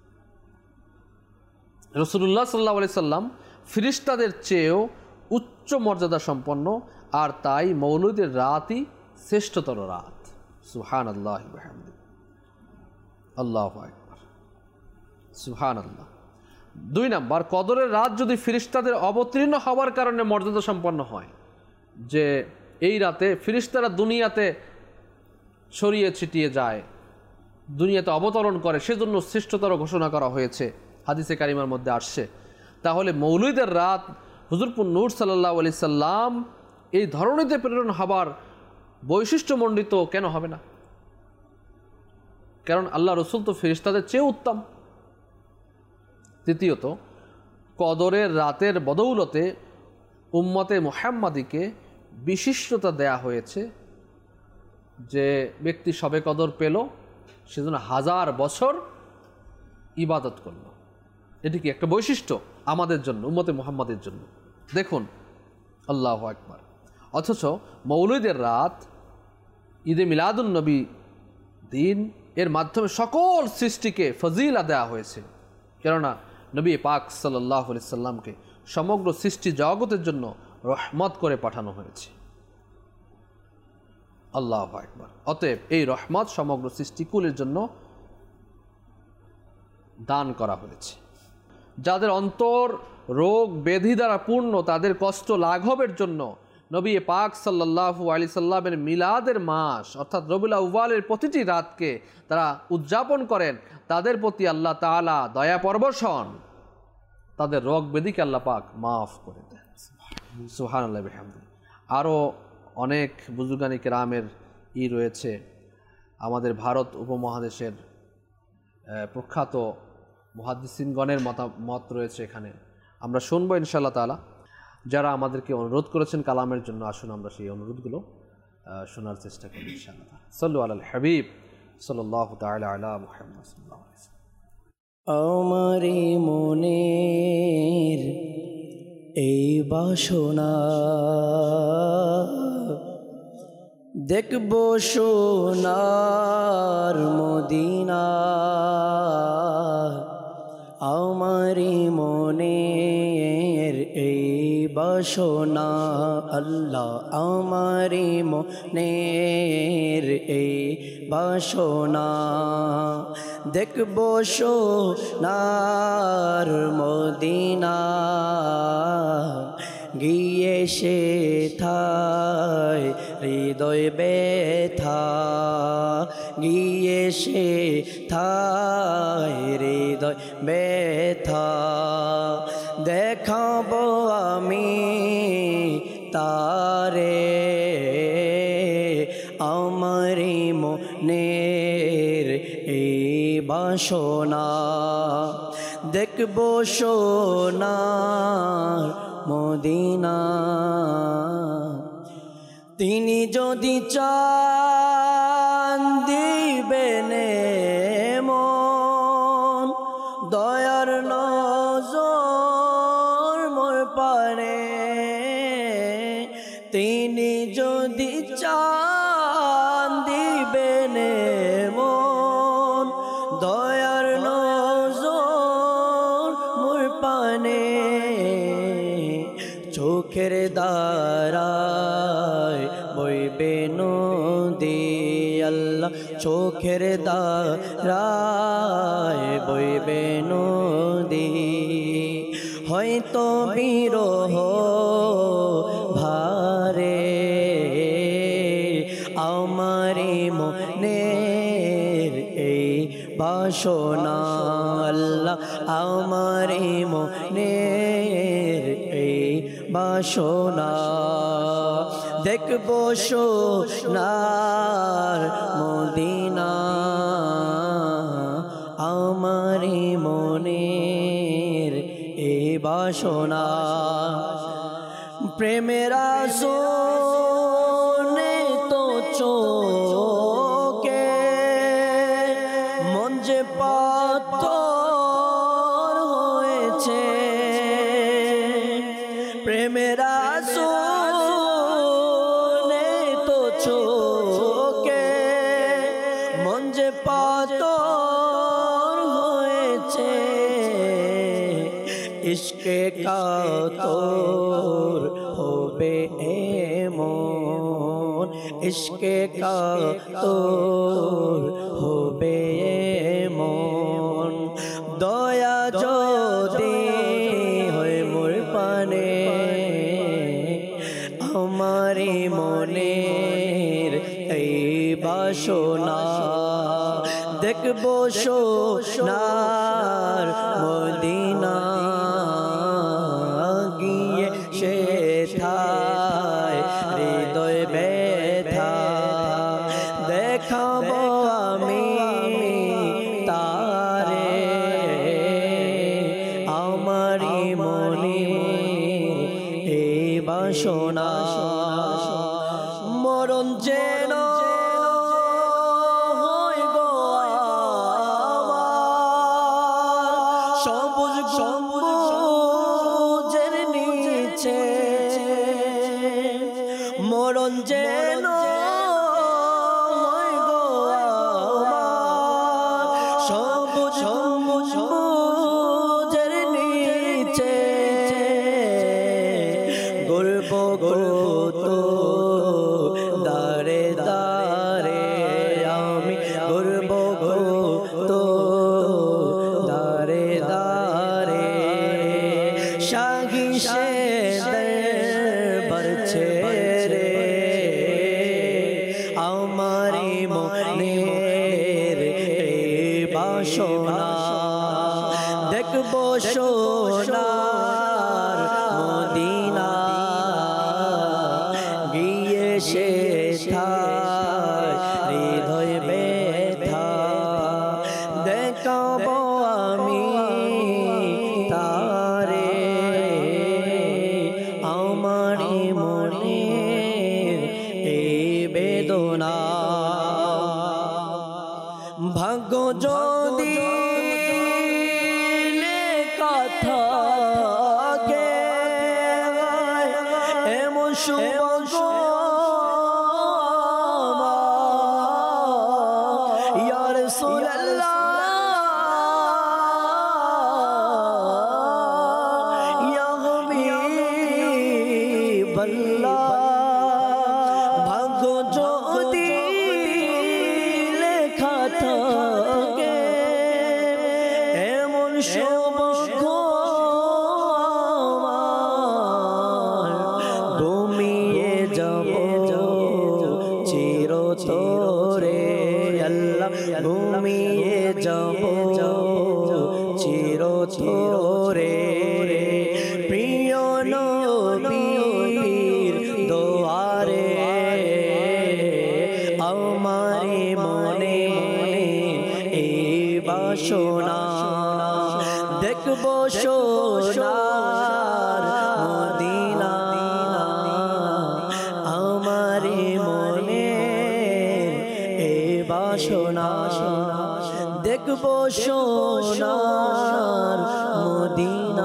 রাসূলুল্লাহ সাল্লাল্লাহু আলাইহি সাল্লাম ফেরেশতাদের চেয়েও উচ্চ মর্যাদা সম্পন্ন, আর তাই মৌলুদের রাতই শ্রেষ্ঠতর রাত। সুবহানাল্লাহি ওয়া বিহামদিহি, আল্লাহু আকবার, সুবহানাল্লাহ। দুই নাম্বার, কদরের রাত যদি ফেরেশতাদের অবতীর্ণ হওয়ার কারণে মর্যাদা সম্পন্ন হয়, যে এই রাতে ফেরেশতারা দুনিয়াতে ছড়িয়ে ছিটিয়ে যায়, দুনিয়াতে অবতরণ করে, সেজন্য শ্রেষ্ঠতর ঘোষণা করা হয়েছে, হাদিসে কারিমার মধ্যে আসছে। তাহলে মৌলুদের রাত হুজুরপুর নূর সাল্লাল্লাহু আলাইহি সাল্লাম এই ধরনীতে প্রেরণ হবার বৈশিষ্ট্যমণ্ডিত কেন হবে না? কারণ আল্লাহ রসুল তো ফেরেশতাদের চেয়ে উত্তম। তৃতীয়ত, কদরের রাতের বদৌলতে উম্মতে মুহাম্মাদিকে বিশিষ্টতা দেয়া হয়েছে, যে ব্যক্তি সবে কদর পেল সেজন্য হাজার বছর ইবাদত করল। এটি কি একটা বৈশিষ্ট্য আমাদের জন্য, উম্মতে মুহাম্মাদের জন্য? দেখুন, আল্লাহু আকবার। অথচ মৌলুদের রাত, ঈদে মিলাদুন নবী দিন, এর মাধ্যমে সকল সৃষ্টিকে ফজিলা দেওয়া হয়েছে, কেননা নবী পাক সাল্লাল্লাহু আলাইহি সাল্লামকে সমগ্র সৃষ্টি জগতের জন্য রহমত করে পাঠানো হয়েছে। আল্লাহু আকবার। অতএব এই রহমত সমগ্র সৃষ্টিকুলের জন্য দান করা হয়েছে। যাদের অন্তর রোগ ব্যাধি দ্বারা পূর্ণ, তাদের কষ্ট লাঘবের জন্য নবী পাক সাল্লাল্লাহু আলাইহি সাল্লামের মিলাদের মাস অর্থাৎ রবিউল আউয়ালের প্রতিটি রাতকে তারা উদযাপন করেন, তাদের প্রতি আল্লাহ তাআলা দয়া পরবশ হন, তাদের রোগ ব্যাধিকে আল্লাহ পাক মাফ করে দেন। সুবহানাল্লাহ বিহামদিহি। আরও অনেক বুজুর্গানি কেরামের ই রয়েছে, আমাদের ভারত উপমহাদেশের প্রখ্যাত মুহাদ্দিসিনগণের মতামত রয়েছে এখানে, আমরা শুনবো ইনশাআল্লাহ তাআলা। যারা আমাদেরকে অনুরোধ করেছেন কালামের জন্য, আসুন আমরা সেই অনুরোধগুলো শোনার চেষ্টা করি ইনশাআল্লাহ। সাল্লু আলাল হাবিব সাল্লাল্লাহু তাআলা আলা মুহাম্মদ সাল্লাল্লাহু আলাইহি ওয়াসাল্লাম। আমারি মনের এই বাসনা দেখব সোনার মদিনা, আমারি মনের এই বাসনা আল্লাহ, আমারি মনের এই বাসনা দেখব সোনার মদিনা, গিয়ে সে থায় হৃদয় ব্যথা, গিয়ে সে থায় হৃদয় ব্যথা, দেখাবো আমি তারে আমারি মনের এই বাসনা দেখব সোনার মদিনা। তিনি যদি চান দিবেন মন, দয়ার নজর মোর পারে, তিনি যদি চান দিবেন মন, দয়ার নজর মোর পানে, চোখের দ্বারায় বইবে নদী আল্লাহ, চোখের দ্বারায় বইবে নদী, হয়তো বিরহ ভারে আমারি মনের এই বাসনা আল্লাহ, আমারি মনের এই বাসনা দেখব সোনার মদিনা, আমারি মনের এই বাসনা। প্রেমের আসনে তো চোখে মন যে পাথর হয়েছে, প্রেমের আসনে তো চোখে মন যে পাথর হয়েছে, ইশকে কাতর হবে এমন, ইশকে কাতর হবে এমন, দয়া যদি হয় মোর পানে আমারি মনের এই বাসনা দেখব সোনার মদিনা, গিয়ে সে থায় হৃদয় ব্যথা, দেখাবো আমি তারে আমারি মনের এই বাসনা। মরণ যেন সবুজ সবুজের নিচে, মরণ যেন সবুজ সবুজের নিচে, গর্ব গর্ব দারে দারে আমি গর্ব গর্ব দারে দারে দেখবো সোনার মদিনা গিয়ে সেথায় হৃদয় ব্যথা দেখাবো আমি তারে আমারি মনে এই বেদনা ভাগ্য যদি কথা কে এমন শুভ ইয়া রাসূলুল্লাহ ইয়া হাবিবাল্লাহ ভাগ্য যদি লেখা থাকে এমন সৌভাগ্য ঘুমিয়ে যাব চিরতরে আল্লাহ ঘুমিয়ে যাব চিরতরে প্রিয় নবীর দোয়ারে আমারে মনে এই বাসনা দেখবো সোনার মদিনা আমারে মনে এই বাসনা দেখবো সোনার মদিনা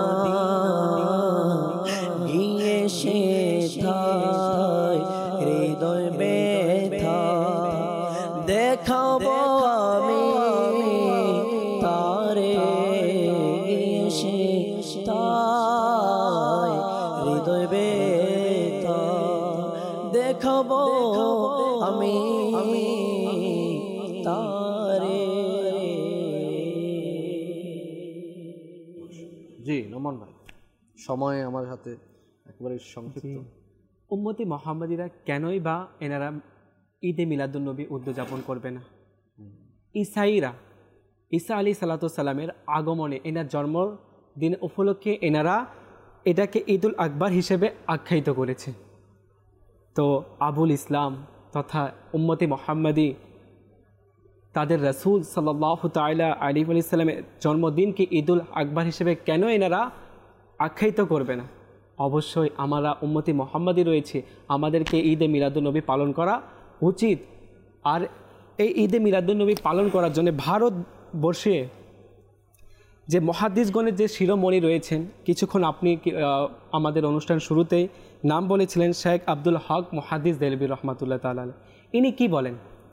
গিয়ে সেথায় হৃদয় ব্যথা দেখাবো আমি তারে এসে তাই হৃদয় ব্যথা দেখাবো আমি আমি তারে। জি নোমান ভাই, সময় আমার হাতে একেবারে সংক্ষিপ্ত। উম্মতি মোহাম্মদীরা কেনই বা এনারা ঈদে মিলাদুন্নবী উদযাপন করবে না? ঈসাইরা ঈসা আলী সাল্লামের আগমনে এনার জন্মদিন উপলক্ষে এনারা এটাকে ঈদুল আকবর হিসেবে আখ্যায়িত করেছে। তো আবুল ইসলাম তথা উম্মতি মোহাম্মদী তাদের রসুল সাল্লাল্লাহু তাআলা আলাইহি ওয়াসাল্লামের জন্মদিনকে ঈদুল আকবর হিসেবে কেন এনারা আখ্যায়িত করবে না? অবশ্যই আমরা উম্মতি মোহাম্মদী রয়েছে, আমাদেরকে ঈদে মিলাদুন্নবী পালন করা উচিত। আর এই ঈদে মিলাদুন্নবী পালন করার জন্য ভারতবর্ষে যে মুহাদ্দিসগণের যে শিরোমণি রয়েছেন, কিছুক্ষণ আপনি আমাদের অনুষ্ঠান শুরুতেই নাম বলেছিলেন শেখ আব্দুল হক মুহাদ্দিস দেলবি রহমাতুল্লাহ তাআলা। ইনি কি বলেন?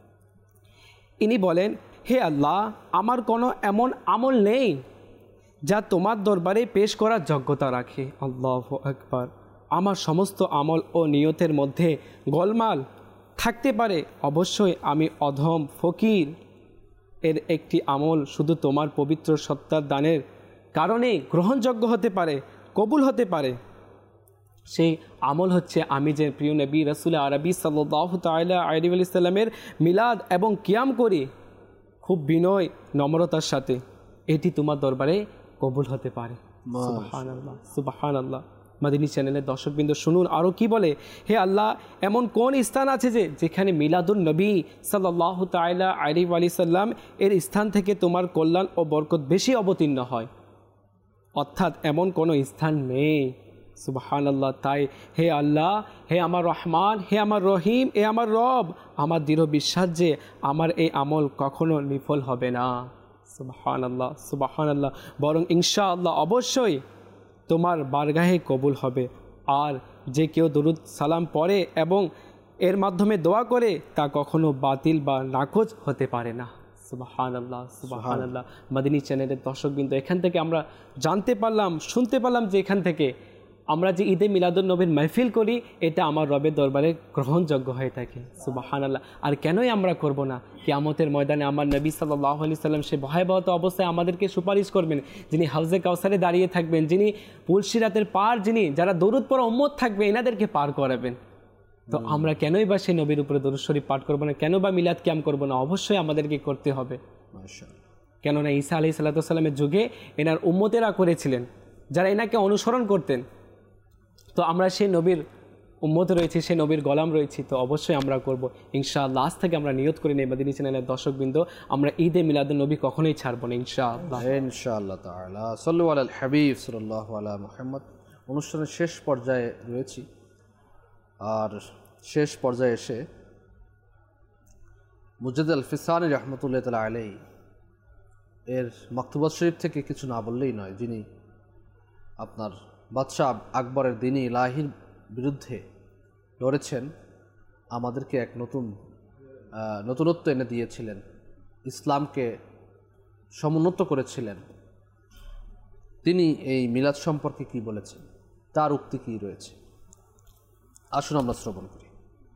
ইনি বলেন, হে আল্লাহ, আমার কোনো এমন আমল নেই যা তোমার দরবারে পেশ করার যোগ্যতা রাখে। আল্লাহু আকবার। আমার সমস্ত আমল ও নিয়তের মধ্যে গোলমাল থাকতে পারে, অবশ্যই আমি অধম ফকির। এর একটি আমল শুধু তোমার পবিত্র সত্তার দানের কারণে গ্রহণযোগ্য হতে পারে, কবুল হতে পারে। সেই আমল হচ্ছে আমি যে প্রিয় নবী রাসূল আরবি সাল্লাল্লাহু তাআলা আলাইহি ওয়াসাল্লামের মিলাদ এবং কিয়াম করি খুব বিনয় নম্রতার সাথে, এটি তোমার দরবারে কবুল হতে পারে। সুবহানাল্লাহ, সুবহানাল্লাহ। মাদিনী চ্যানেলের দর্শকবৃন্দ শুনুন আরও কি বলে। হে আল্লাহ, এমন কোন স্থান আছে যে যেখানে মিলাদুন নবী সাল্লাল্লাহু তাআলা আলাইহি ওয়াসাল্লাম এর স্থান থেকে তোমার কল্যাণ ও বরকত বেশি অবতীর্ণ হয়? অর্থাৎ এমন কোনো স্থান নেই। সুবহানাল্লাহ। তাই হে আল্লাহ, হে আমার রহমান, হে আমার রহিম, হে আমার রব, আমার দৃঢ় বিশ্বাস যে আমার এই আমল কখনো নিফল হবে না। সুবহানাল্লাহ, সুবহানাল্লাহ। বরং ইনশাআল্লাহ অবশ্যই তোমার বারগাহে কবুল হবে। আর যে কেউ দরুদ সালাম পড়ে এবং এর মাধ্যমে দোয়া করে তা কখনো বাতিল বা নাকচ হতে পারে না। সুবহানাল্লাহ, সুবহানাল্লাহ। মাদিনী চ্যানেলের দর্শকবৃন্দ, এখান থেকে আমরা জানতে পারলাম, শুনতে পারলাম যে এখান থেকে আমরা যে ঈদে মিলাদুন নবীর মাহফিল করি এটা আমার রবের দরবারে গ্রহণযোগ্য হয়ে থাকে। সুবহানাল্লাহ। আর কেনই আমরা করব না? কিয়ামতের ময়দানে আমার নবী সাল্লাল্লাহু আলাইহি সাল্লাম সে ভয়াবহত অবস্থায় আমাদেরকে সুপারিশ করবেন, যিনি হাউজে কাউসারে দাঁড়িয়ে থাকবেন, যিনি পুলসিরাতের পার, যিনি যারা দরুদ পড়া উম্মত থাকবে এনাদেরকে পার করাবেন। তো আমরা কেনই বা সেই নবীর উপরে দরুদ শরীফ পাঠ করব না? কেন বা মিলাদ কিয়াম করব না? অবশ্যই আমাদেরকে করতে হবে। মাশাআল্লাহ। কেননা ঈসা আলাইহিস সালামের যুগে এনার উম্মতেরা করেছিলেন, যারা এনাকে অনুসরণ করতেন। তো আমরা সেই নবীর উম্মত রয়েছি, সেই নবীর গোলাম রয়েছি, তো অবশ্যই আমরা করব ইনশাআল্লাহ। আজ থেকে আমরা নিয়ত করে নেই মাদিনী চ্যানেলের দর্শকবৃন্দ, আমরা ঈদে মিলাদুন নবী কখনোই ছাড়বো না ইনশাআল্লাহ। ইনশাআল্লাহ তাআলা। সাল্লু আলাল হাবিব সাল্লাল্লাহু আলা মুহাম্মদ। অনুষ্ঠানের শেষ পর্যায়ে রয়েছি, আর শেষ পর্যায়ে এসে মুজাদ্দিদ আল ফিসানি রহমতুল্লাহ তাআলা আলাইহি এর মাকতুবাত শরীফ থেকে কিছু না বললেই নয়, যিনি আপনার বাদশাহ আকবরের দ্বীন ইলাহির বিরুদ্ধে লড়েছেন, আমাদেরকে এক নতুন নতুনত্ব এনে দিয়েছিলেন, ইসলামকে সমুন্নত করেছিলেন। তিনি এই মিলাদ সম্পর্কে কি বলেছেন, তার উক্তি কী রয়েছে, আসুন আমরা শ্রবণ করি।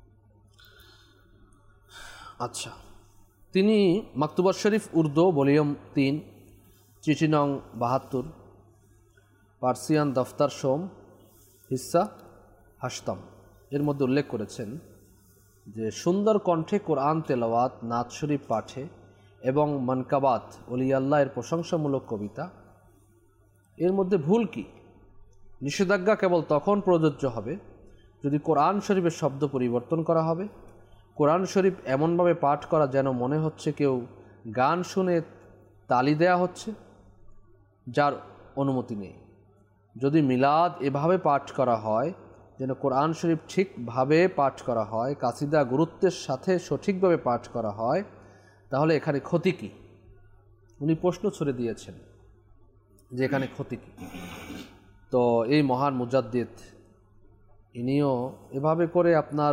আচ্ছা, তিনি মাকতুবাত শরীফ উর্দু ভলিউম তিন, চিঠি নং বাহাত্তর, পার্সিয়ান দফতার সোম, হিস্সা হাসতাম, এর মধ্যে উল্লেখ করেছেন যে সুন্দর কণ্ঠে কোরআন তেলাওয়াত, নাত শরীফ পাঠে এবং মানকাবাত ওলিয়াল্লাহ এর প্রশংসামূলক কবিতা, এর মধ্যে ভুল কি? নিষেধাজ্ঞা কেবল তখন প্রযোজ্য হবে যদি কোরআন শরীফের শব্দ পরিবর্তন করা হবে, কোরআন শরীফ এমনভাবে পাঠ করা যেন মনে হচ্ছে কেউ গান শুনে তালি দেয়া হচ্ছে, যার অনুমতি নেই। যদি মিলাদ এভাবে পাঠ করা হয় যেন কোরআন শরীফ ঠিকভাবে পাঠ করা হয়, কাসিদা গুরুত্বের সাথে সঠিকভাবে পাঠ করা হয়, তাহলে এখানে ক্ষতি কী? উনি প্রশ্ন ছুড়ে দিয়েছেন যে এখানে ক্ষতি কী। তো এই মহান মুজাদ্দিদ ইনিও এভাবে করে আপনার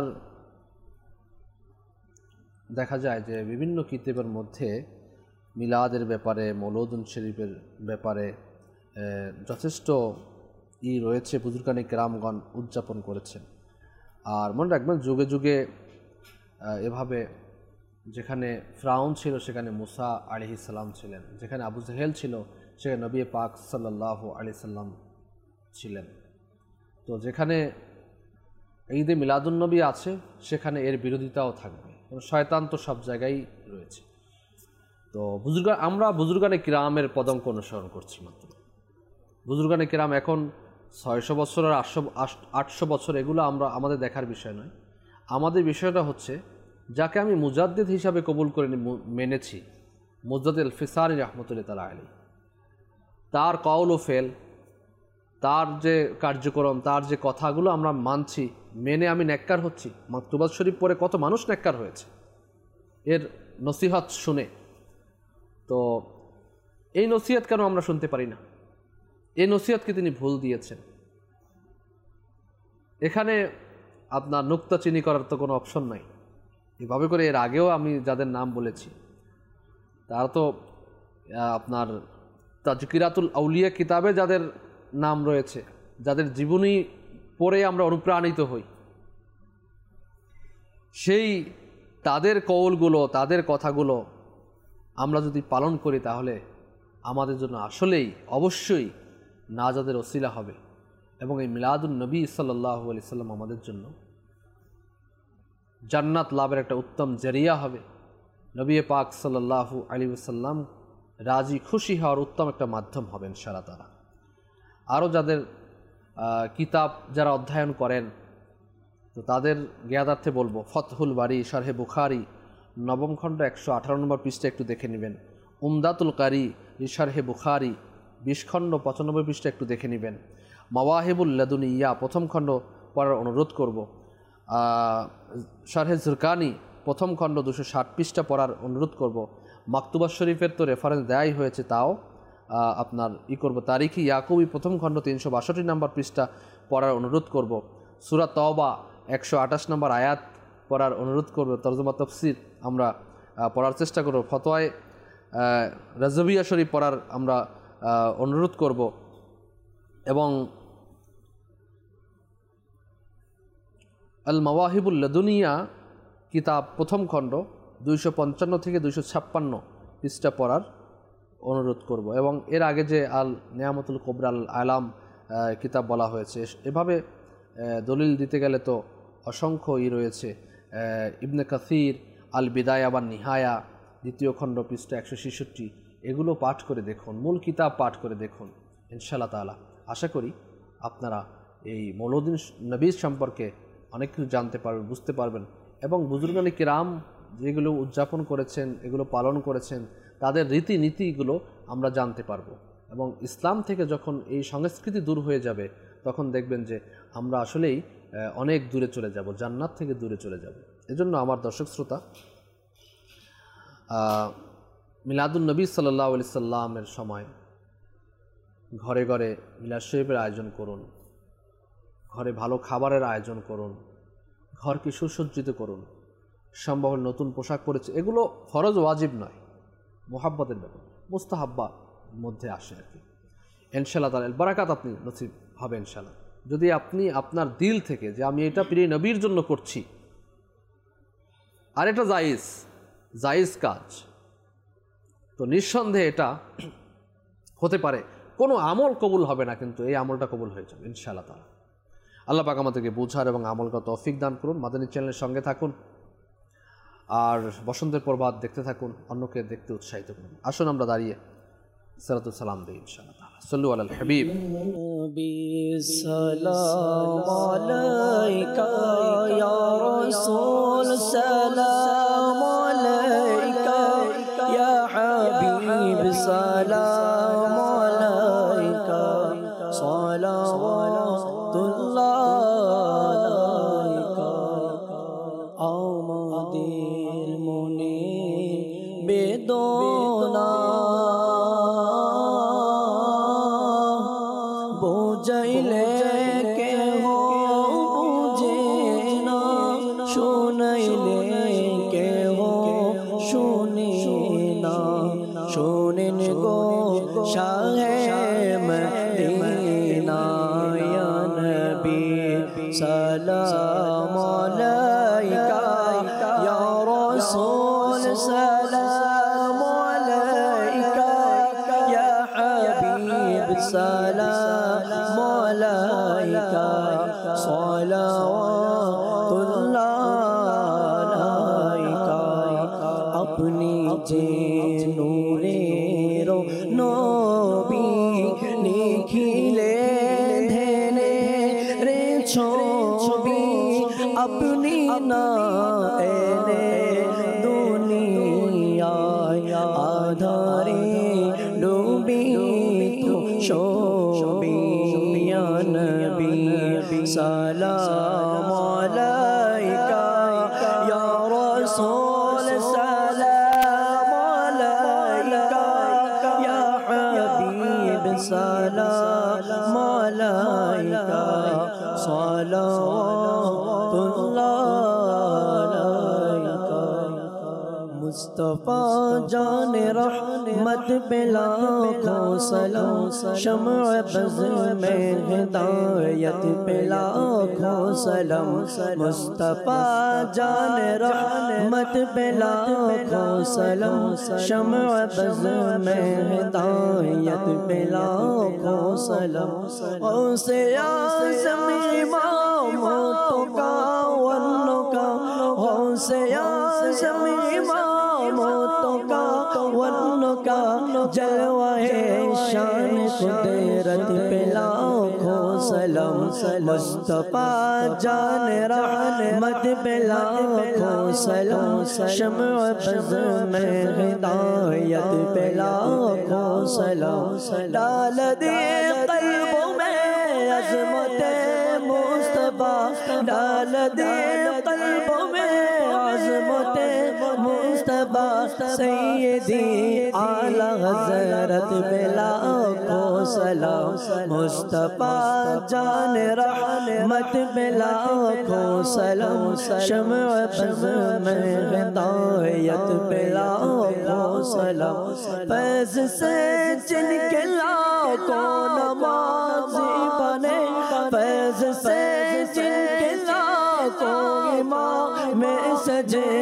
দেখা যায় যে বিভিন্ন কিতাবের মধ্যে মিলাদের ব্যাপারে, মৌলুদুন শরীফের ব্যাপারে যথেষ্ট ই রয়েছে, বুজুর্গানে কেরামগণ উদযাপন করেছেন। আর মনে রাখবেন, যুগে যুগে এভাবে যেখানে ফিরআউন ছিল সেখানে মুসা আলাইহিস সালাম ছিলেন, যেখানে আবু জাহেল ছিল সেখানে নবী পাক সাল্লাল্লাহু আলাইহি সাল্লাম ছিলেন। তো যেখানে ঈদে মিলাদুন নবী আছে সেখানে এর বিরোধিতাও থাকবে, শয়তান তো সব জায়গায় রয়েছে। তো বুজুর্গ আমরা বুজুর্গানে কিরামের পদঙ্ক অনুসরণ করছি মাত্র। বুজুর্গানে কিরাম এখন ছয়শো বছর আর আটশো আটশো বছর, এগুলো আমরা আমাদের দেখার বিষয় নয়। আমাদের বিষয়টা হচ্ছে যাকে আমি মুজাদ্দিদ হিসাবে কবুল করে মেনেছি, মুজাদ্দিদ আল ফিসানি রহমতুল্লাহ তাআলা আলাইহি, তার কওল ও ফেল, তার যে কার্যক্রম, তার যে কথাগুলো আমরা মানছি, মেনে আমি নেককার হচ্ছি। মাকতুবাত শরীফ পড়ে কত মানুষ নেককার হয়েছে এর নসিহত শুনে। তো এই নসিহত কেন আমরা শুনতে পারি না? এই নসিহতকে তিনি ভুল দিয়েছেন। এখানে আপনার নুক্তাচিনি করার তো কোনো অপশন নাই। এভাবে করে এর আগেও আমি যাদের নাম বলেছি তারা তো আপনার তাজকিরাতুল আউলিয়া কিতাবে যাদের নাম রয়েছে, যাদের জীবনী পড়ে আমরা অনুপ্রাণিত হই, সেই তাদের কওলগুলো, তাদের কথাগুলো আমরা যদি পালন করি তাহলে আমাদের জন্য আসলেই অবশ্যই নাজাতের ওসিলা হবে, এবং এই মিলাদুন নবী সাল্লাল্লাহু আলাইহি সাল্লাম আমাদের জন্য জান্নাত লাভের একটা উত্তম জরিয়া হবে। নবী পাক সাল্লাল্লাহু আলাইহি ওয়াসাল্লাম রাজি খুশি হওয়ার উত্তম একটা মাধ্যম হবেন ইনশাআল্লাহ তাআলা। আরও যাদের কিতাব যারা অধ্যয়ন করেন, তো তাদের জ্ঞাতার্থে বলবো ফতহুল বারি শারহে বুখারি নবম খণ্ড একশো আঠারো নম্বর পৃষ্ঠা একটু দেখে নেবেন। উমদাতুল কারি শারহে বুখারি বিশ খণ্ড পঁচানব্বই পৃষ্ঠা একটু দেখে নেবেন। মাওয়াহিবুল লাদুনিয়া প্রথম খণ্ড পড়ার অনুরোধ করব। শারহে জুরকানি প্রথম খণ্ড দুশো ষাট পৃষ্ঠা পড়ার অনুরোধ করব। মাকতুবাত শরীফের তো রেফারেন্স দেয়াই হয়েছে, তাও আপনার ই করব। তারিখি ইয়াকুবি প্রথম খণ্ড তিনশো বাষট্টি নম্বর পৃষ্ঠা পড়ার অনুরোধ করব। সূরা তওবা একশো আঠাশ নম্বর আয়াত পড়ার অনুরোধ করব। তরজমা তাফসীর আমরা পড়ার চেষ্টা করব। ফতোয়ায়ে রাজবিয়া শরীফ পড়ার আমরা অনুরোধ করব। এবং আল মাওয়াহিবুল লাদুনিয়া কিতাব প্রথম খণ্ড দুইশো পঞ্চান্ন থেকে দুইশো ছাপ্পান্ন পৃষ্ঠা পড়ার অনুরোধ করব। এবং এর আগে যে আল নিয়ামতুল কুবরা আল আলাম কিতাব বলা হয়েছে, এভাবে দলিল দিতে গেলে তো অসংখ্য ই রয়েছে। ইবনে কাসির আল বিদায়া বা নিহায়া দ্বিতীয় খণ্ড পৃষ্ঠা একশো ছেষট্টি, এগুলো পাঠ করে দেখুন, মূল কিতাব পাঠ করে দেখুন, ইনশাআল্লাহ তাআলা আশা করি আপনারা এই মৌলুদুন নবী সম্পর্কে অনেক কিছু জানতে পারবেন, বুঝতে পারবেন এবং বুজুর্গানে কিরাম যেগুলো উদযাপন করেছেন, এগুলো পালন করেছেন, তাদের রীতিনীতিগুলো আমরা জানতে পারবো। এবং ইসলাম থেকে যখন এই সংস্কৃতি দূর হয়ে যাবে তখন দেখবেন যে আমরা আসলেই অনেক দূরে চলে যাব, জান্নাত থেকে দূরে চলে যাব। এজন্য আমার দর্শক শ্রোতা, মিলাদুন নবী সাল্লাল্লাহু আলাইহি সাল্লামের সময় ঘরে ঘরে মিলাদ শরীফের আয়োজন করুন, ঘরে ভালো খাবারের আয়োজন করুন, ঘরকে সুসজ্জিত করুন, সম্ভব নতুন পোশাক পরেছে, এগুলো ফরজ ওয়াজিব নয়, মোহাব্বতের ব্যাপার, মুস্তাহাব্বার মধ্যে আসে আর কি। ইনশাআল্লাহ তাআলা বারাকাত আপনি নসিব হবে ইনশাআল্লাহ, যদি আপনি আপনার দিল থেকে যে আমি এটা প্রিয় নবীর জন্য করছি। আর এটা জায়েজ জায়েজ কাজ, তো নিঃসন্দেহে এটা হতে পারে, কোনো আমল কবুল হবে না কিন্তু এই আমলটা কবুল হয়ে যাবে ইনশাআল্লাহ তাআলা। আল্লাহ পাক আমাদেরকে বোঝার এবং আমল করার তৌফিক দান করুন। মাদানী চ্যানেলের সঙ্গে থাকুন আর বসন্তের প্রভাত দেখতে থাকুন, অন্যকে দেখতে উৎসাহিত করুন। আসুন আমরা দাঁড়িয়ে সালাতু সালাম দেই ইনশাআল্লাহ তাআলা। সাল্লু আলাল হাবিব। সালাম আলাইকা ইয়া রাসূল, সালাম আলাইকা ইয়া হাবিব, সালাম আলাইকা সালাওয়াতুল্লাহ আলাইকা। আমাদের মনে বেদনা বোঝাইলে কেহ বুঝে না, শুনাইলে কেহ শুনে না। শোনেন গো শাহে মদিনা ইয়া নবী, সালাম আলাইকা ইয়া রাসূল, সালাম আলাইকা ইয়া হাবিব, সালাম আলাইকা সালাওয়াতুল্লাহ আলাইকা। আপনি যে নূরের নবী, নিখিলে ধেনে রে ছবি, আপনি না এলে দুনিয়ায় আধারে ডুবি তো শোবি ইয়া নবী, সালাম আলাইকা ইয়া রাসূল, সালাম আলাইকা ইয়া হাবিব, সালাম আলাইকা সালাওয়াতুল্লাহ আলাইকা। मुस्तफा जाने रहमत पे लाखों सलाम, शम्अ बज़ में हिदायत पे लाखों सलाम। मुस्तफा जाने रहमत पे लाखों सलाम, शम्अ बज़ में हिदायत पे लाखों सलाम। औसे आज़म इमामों का वन्नो का, औसे आज़म इमामों का वन्नो का, जलवाए शान कुदरत पे लाखों सलाम। मुस्तफा जान रहमत पे लाखों सलाम, शम्अ बज़ में हिदायत पे लाखों सलाम। डाल दे क़ल्बों में अज़मत मुस्तफा, डाल दे क़ल्बों में अज़मत मुस्तफा। सैयदी आला हज़रत पे लाखों सलाम, मुस्तफा जान रहमत पे लाखों सलाम। शम्अ बज़ में हिदायत पे लाखों सलाम। फैज़ से जिनके लाखों नमाज़ी बने, फैज़ से जिनके लाखों इमाम में सजे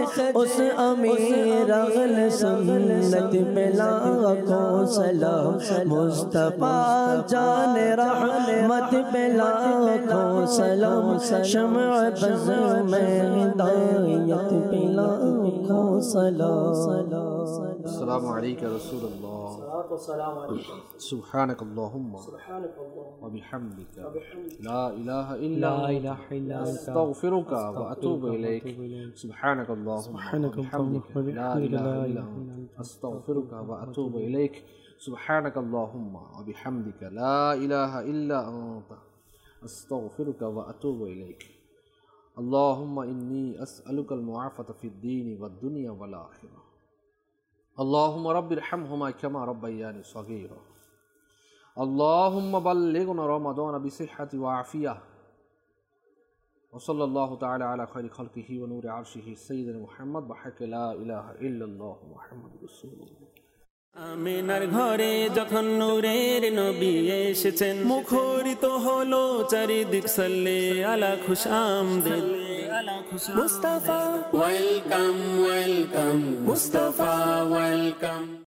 उस अमीर अहले सुन्नत पे लाखों सलाम मुस्तफा जाने रहमत पे लाखों सलाम शम्अ बज़ में हिदायत पे लाखों सलाम अस्सलामु अलैका रसूलुल्लाह सुब्हानक अल्लाहुम्मा व बिहम्दिका ला इलाहा इल्ला अंता अस्तगफिरुका व अतूबु इलैक सुब्हानक अल्लाहुम्मा व बिहम्दिका ला इलाहा इल्ला अंता अस्तगफिरुका व अतूबु इलैक सुब्हानक अल्लाहुम्मा व बिहम्दिका ला इलाहा इल्ला अंता अस्तगफिरुका व अतूबु इलैक अल्लाहुम्मा इन्नी अस्अलुकल मुआफ़ata फ़िद्दीन वद्दुनिया वल आख़िरह अल्लाहुम्मा रब्बिरहमहुमा कमा रब्बयानी सगीरा अल्लाहुम्मा बल्लिगना रमज़ान बिसिह्हति व आफ़ियह व सल्लल्लाहु तआला अला खैरि खल्क़िही व नूरि अर्शिही सय्यिदिना मुहम्मद व हक़्क़ि ला इलाहा इल्लल्लाह मुहम्मदुर रसूलुल्लाह। আমিনার ঘরে যখন নূরের নবী এসেছেন মুখরিত হলো চারিদিক সাল্লে আলা খুশ আমদেদ Mustafa welcome welcome Mustafa welcome.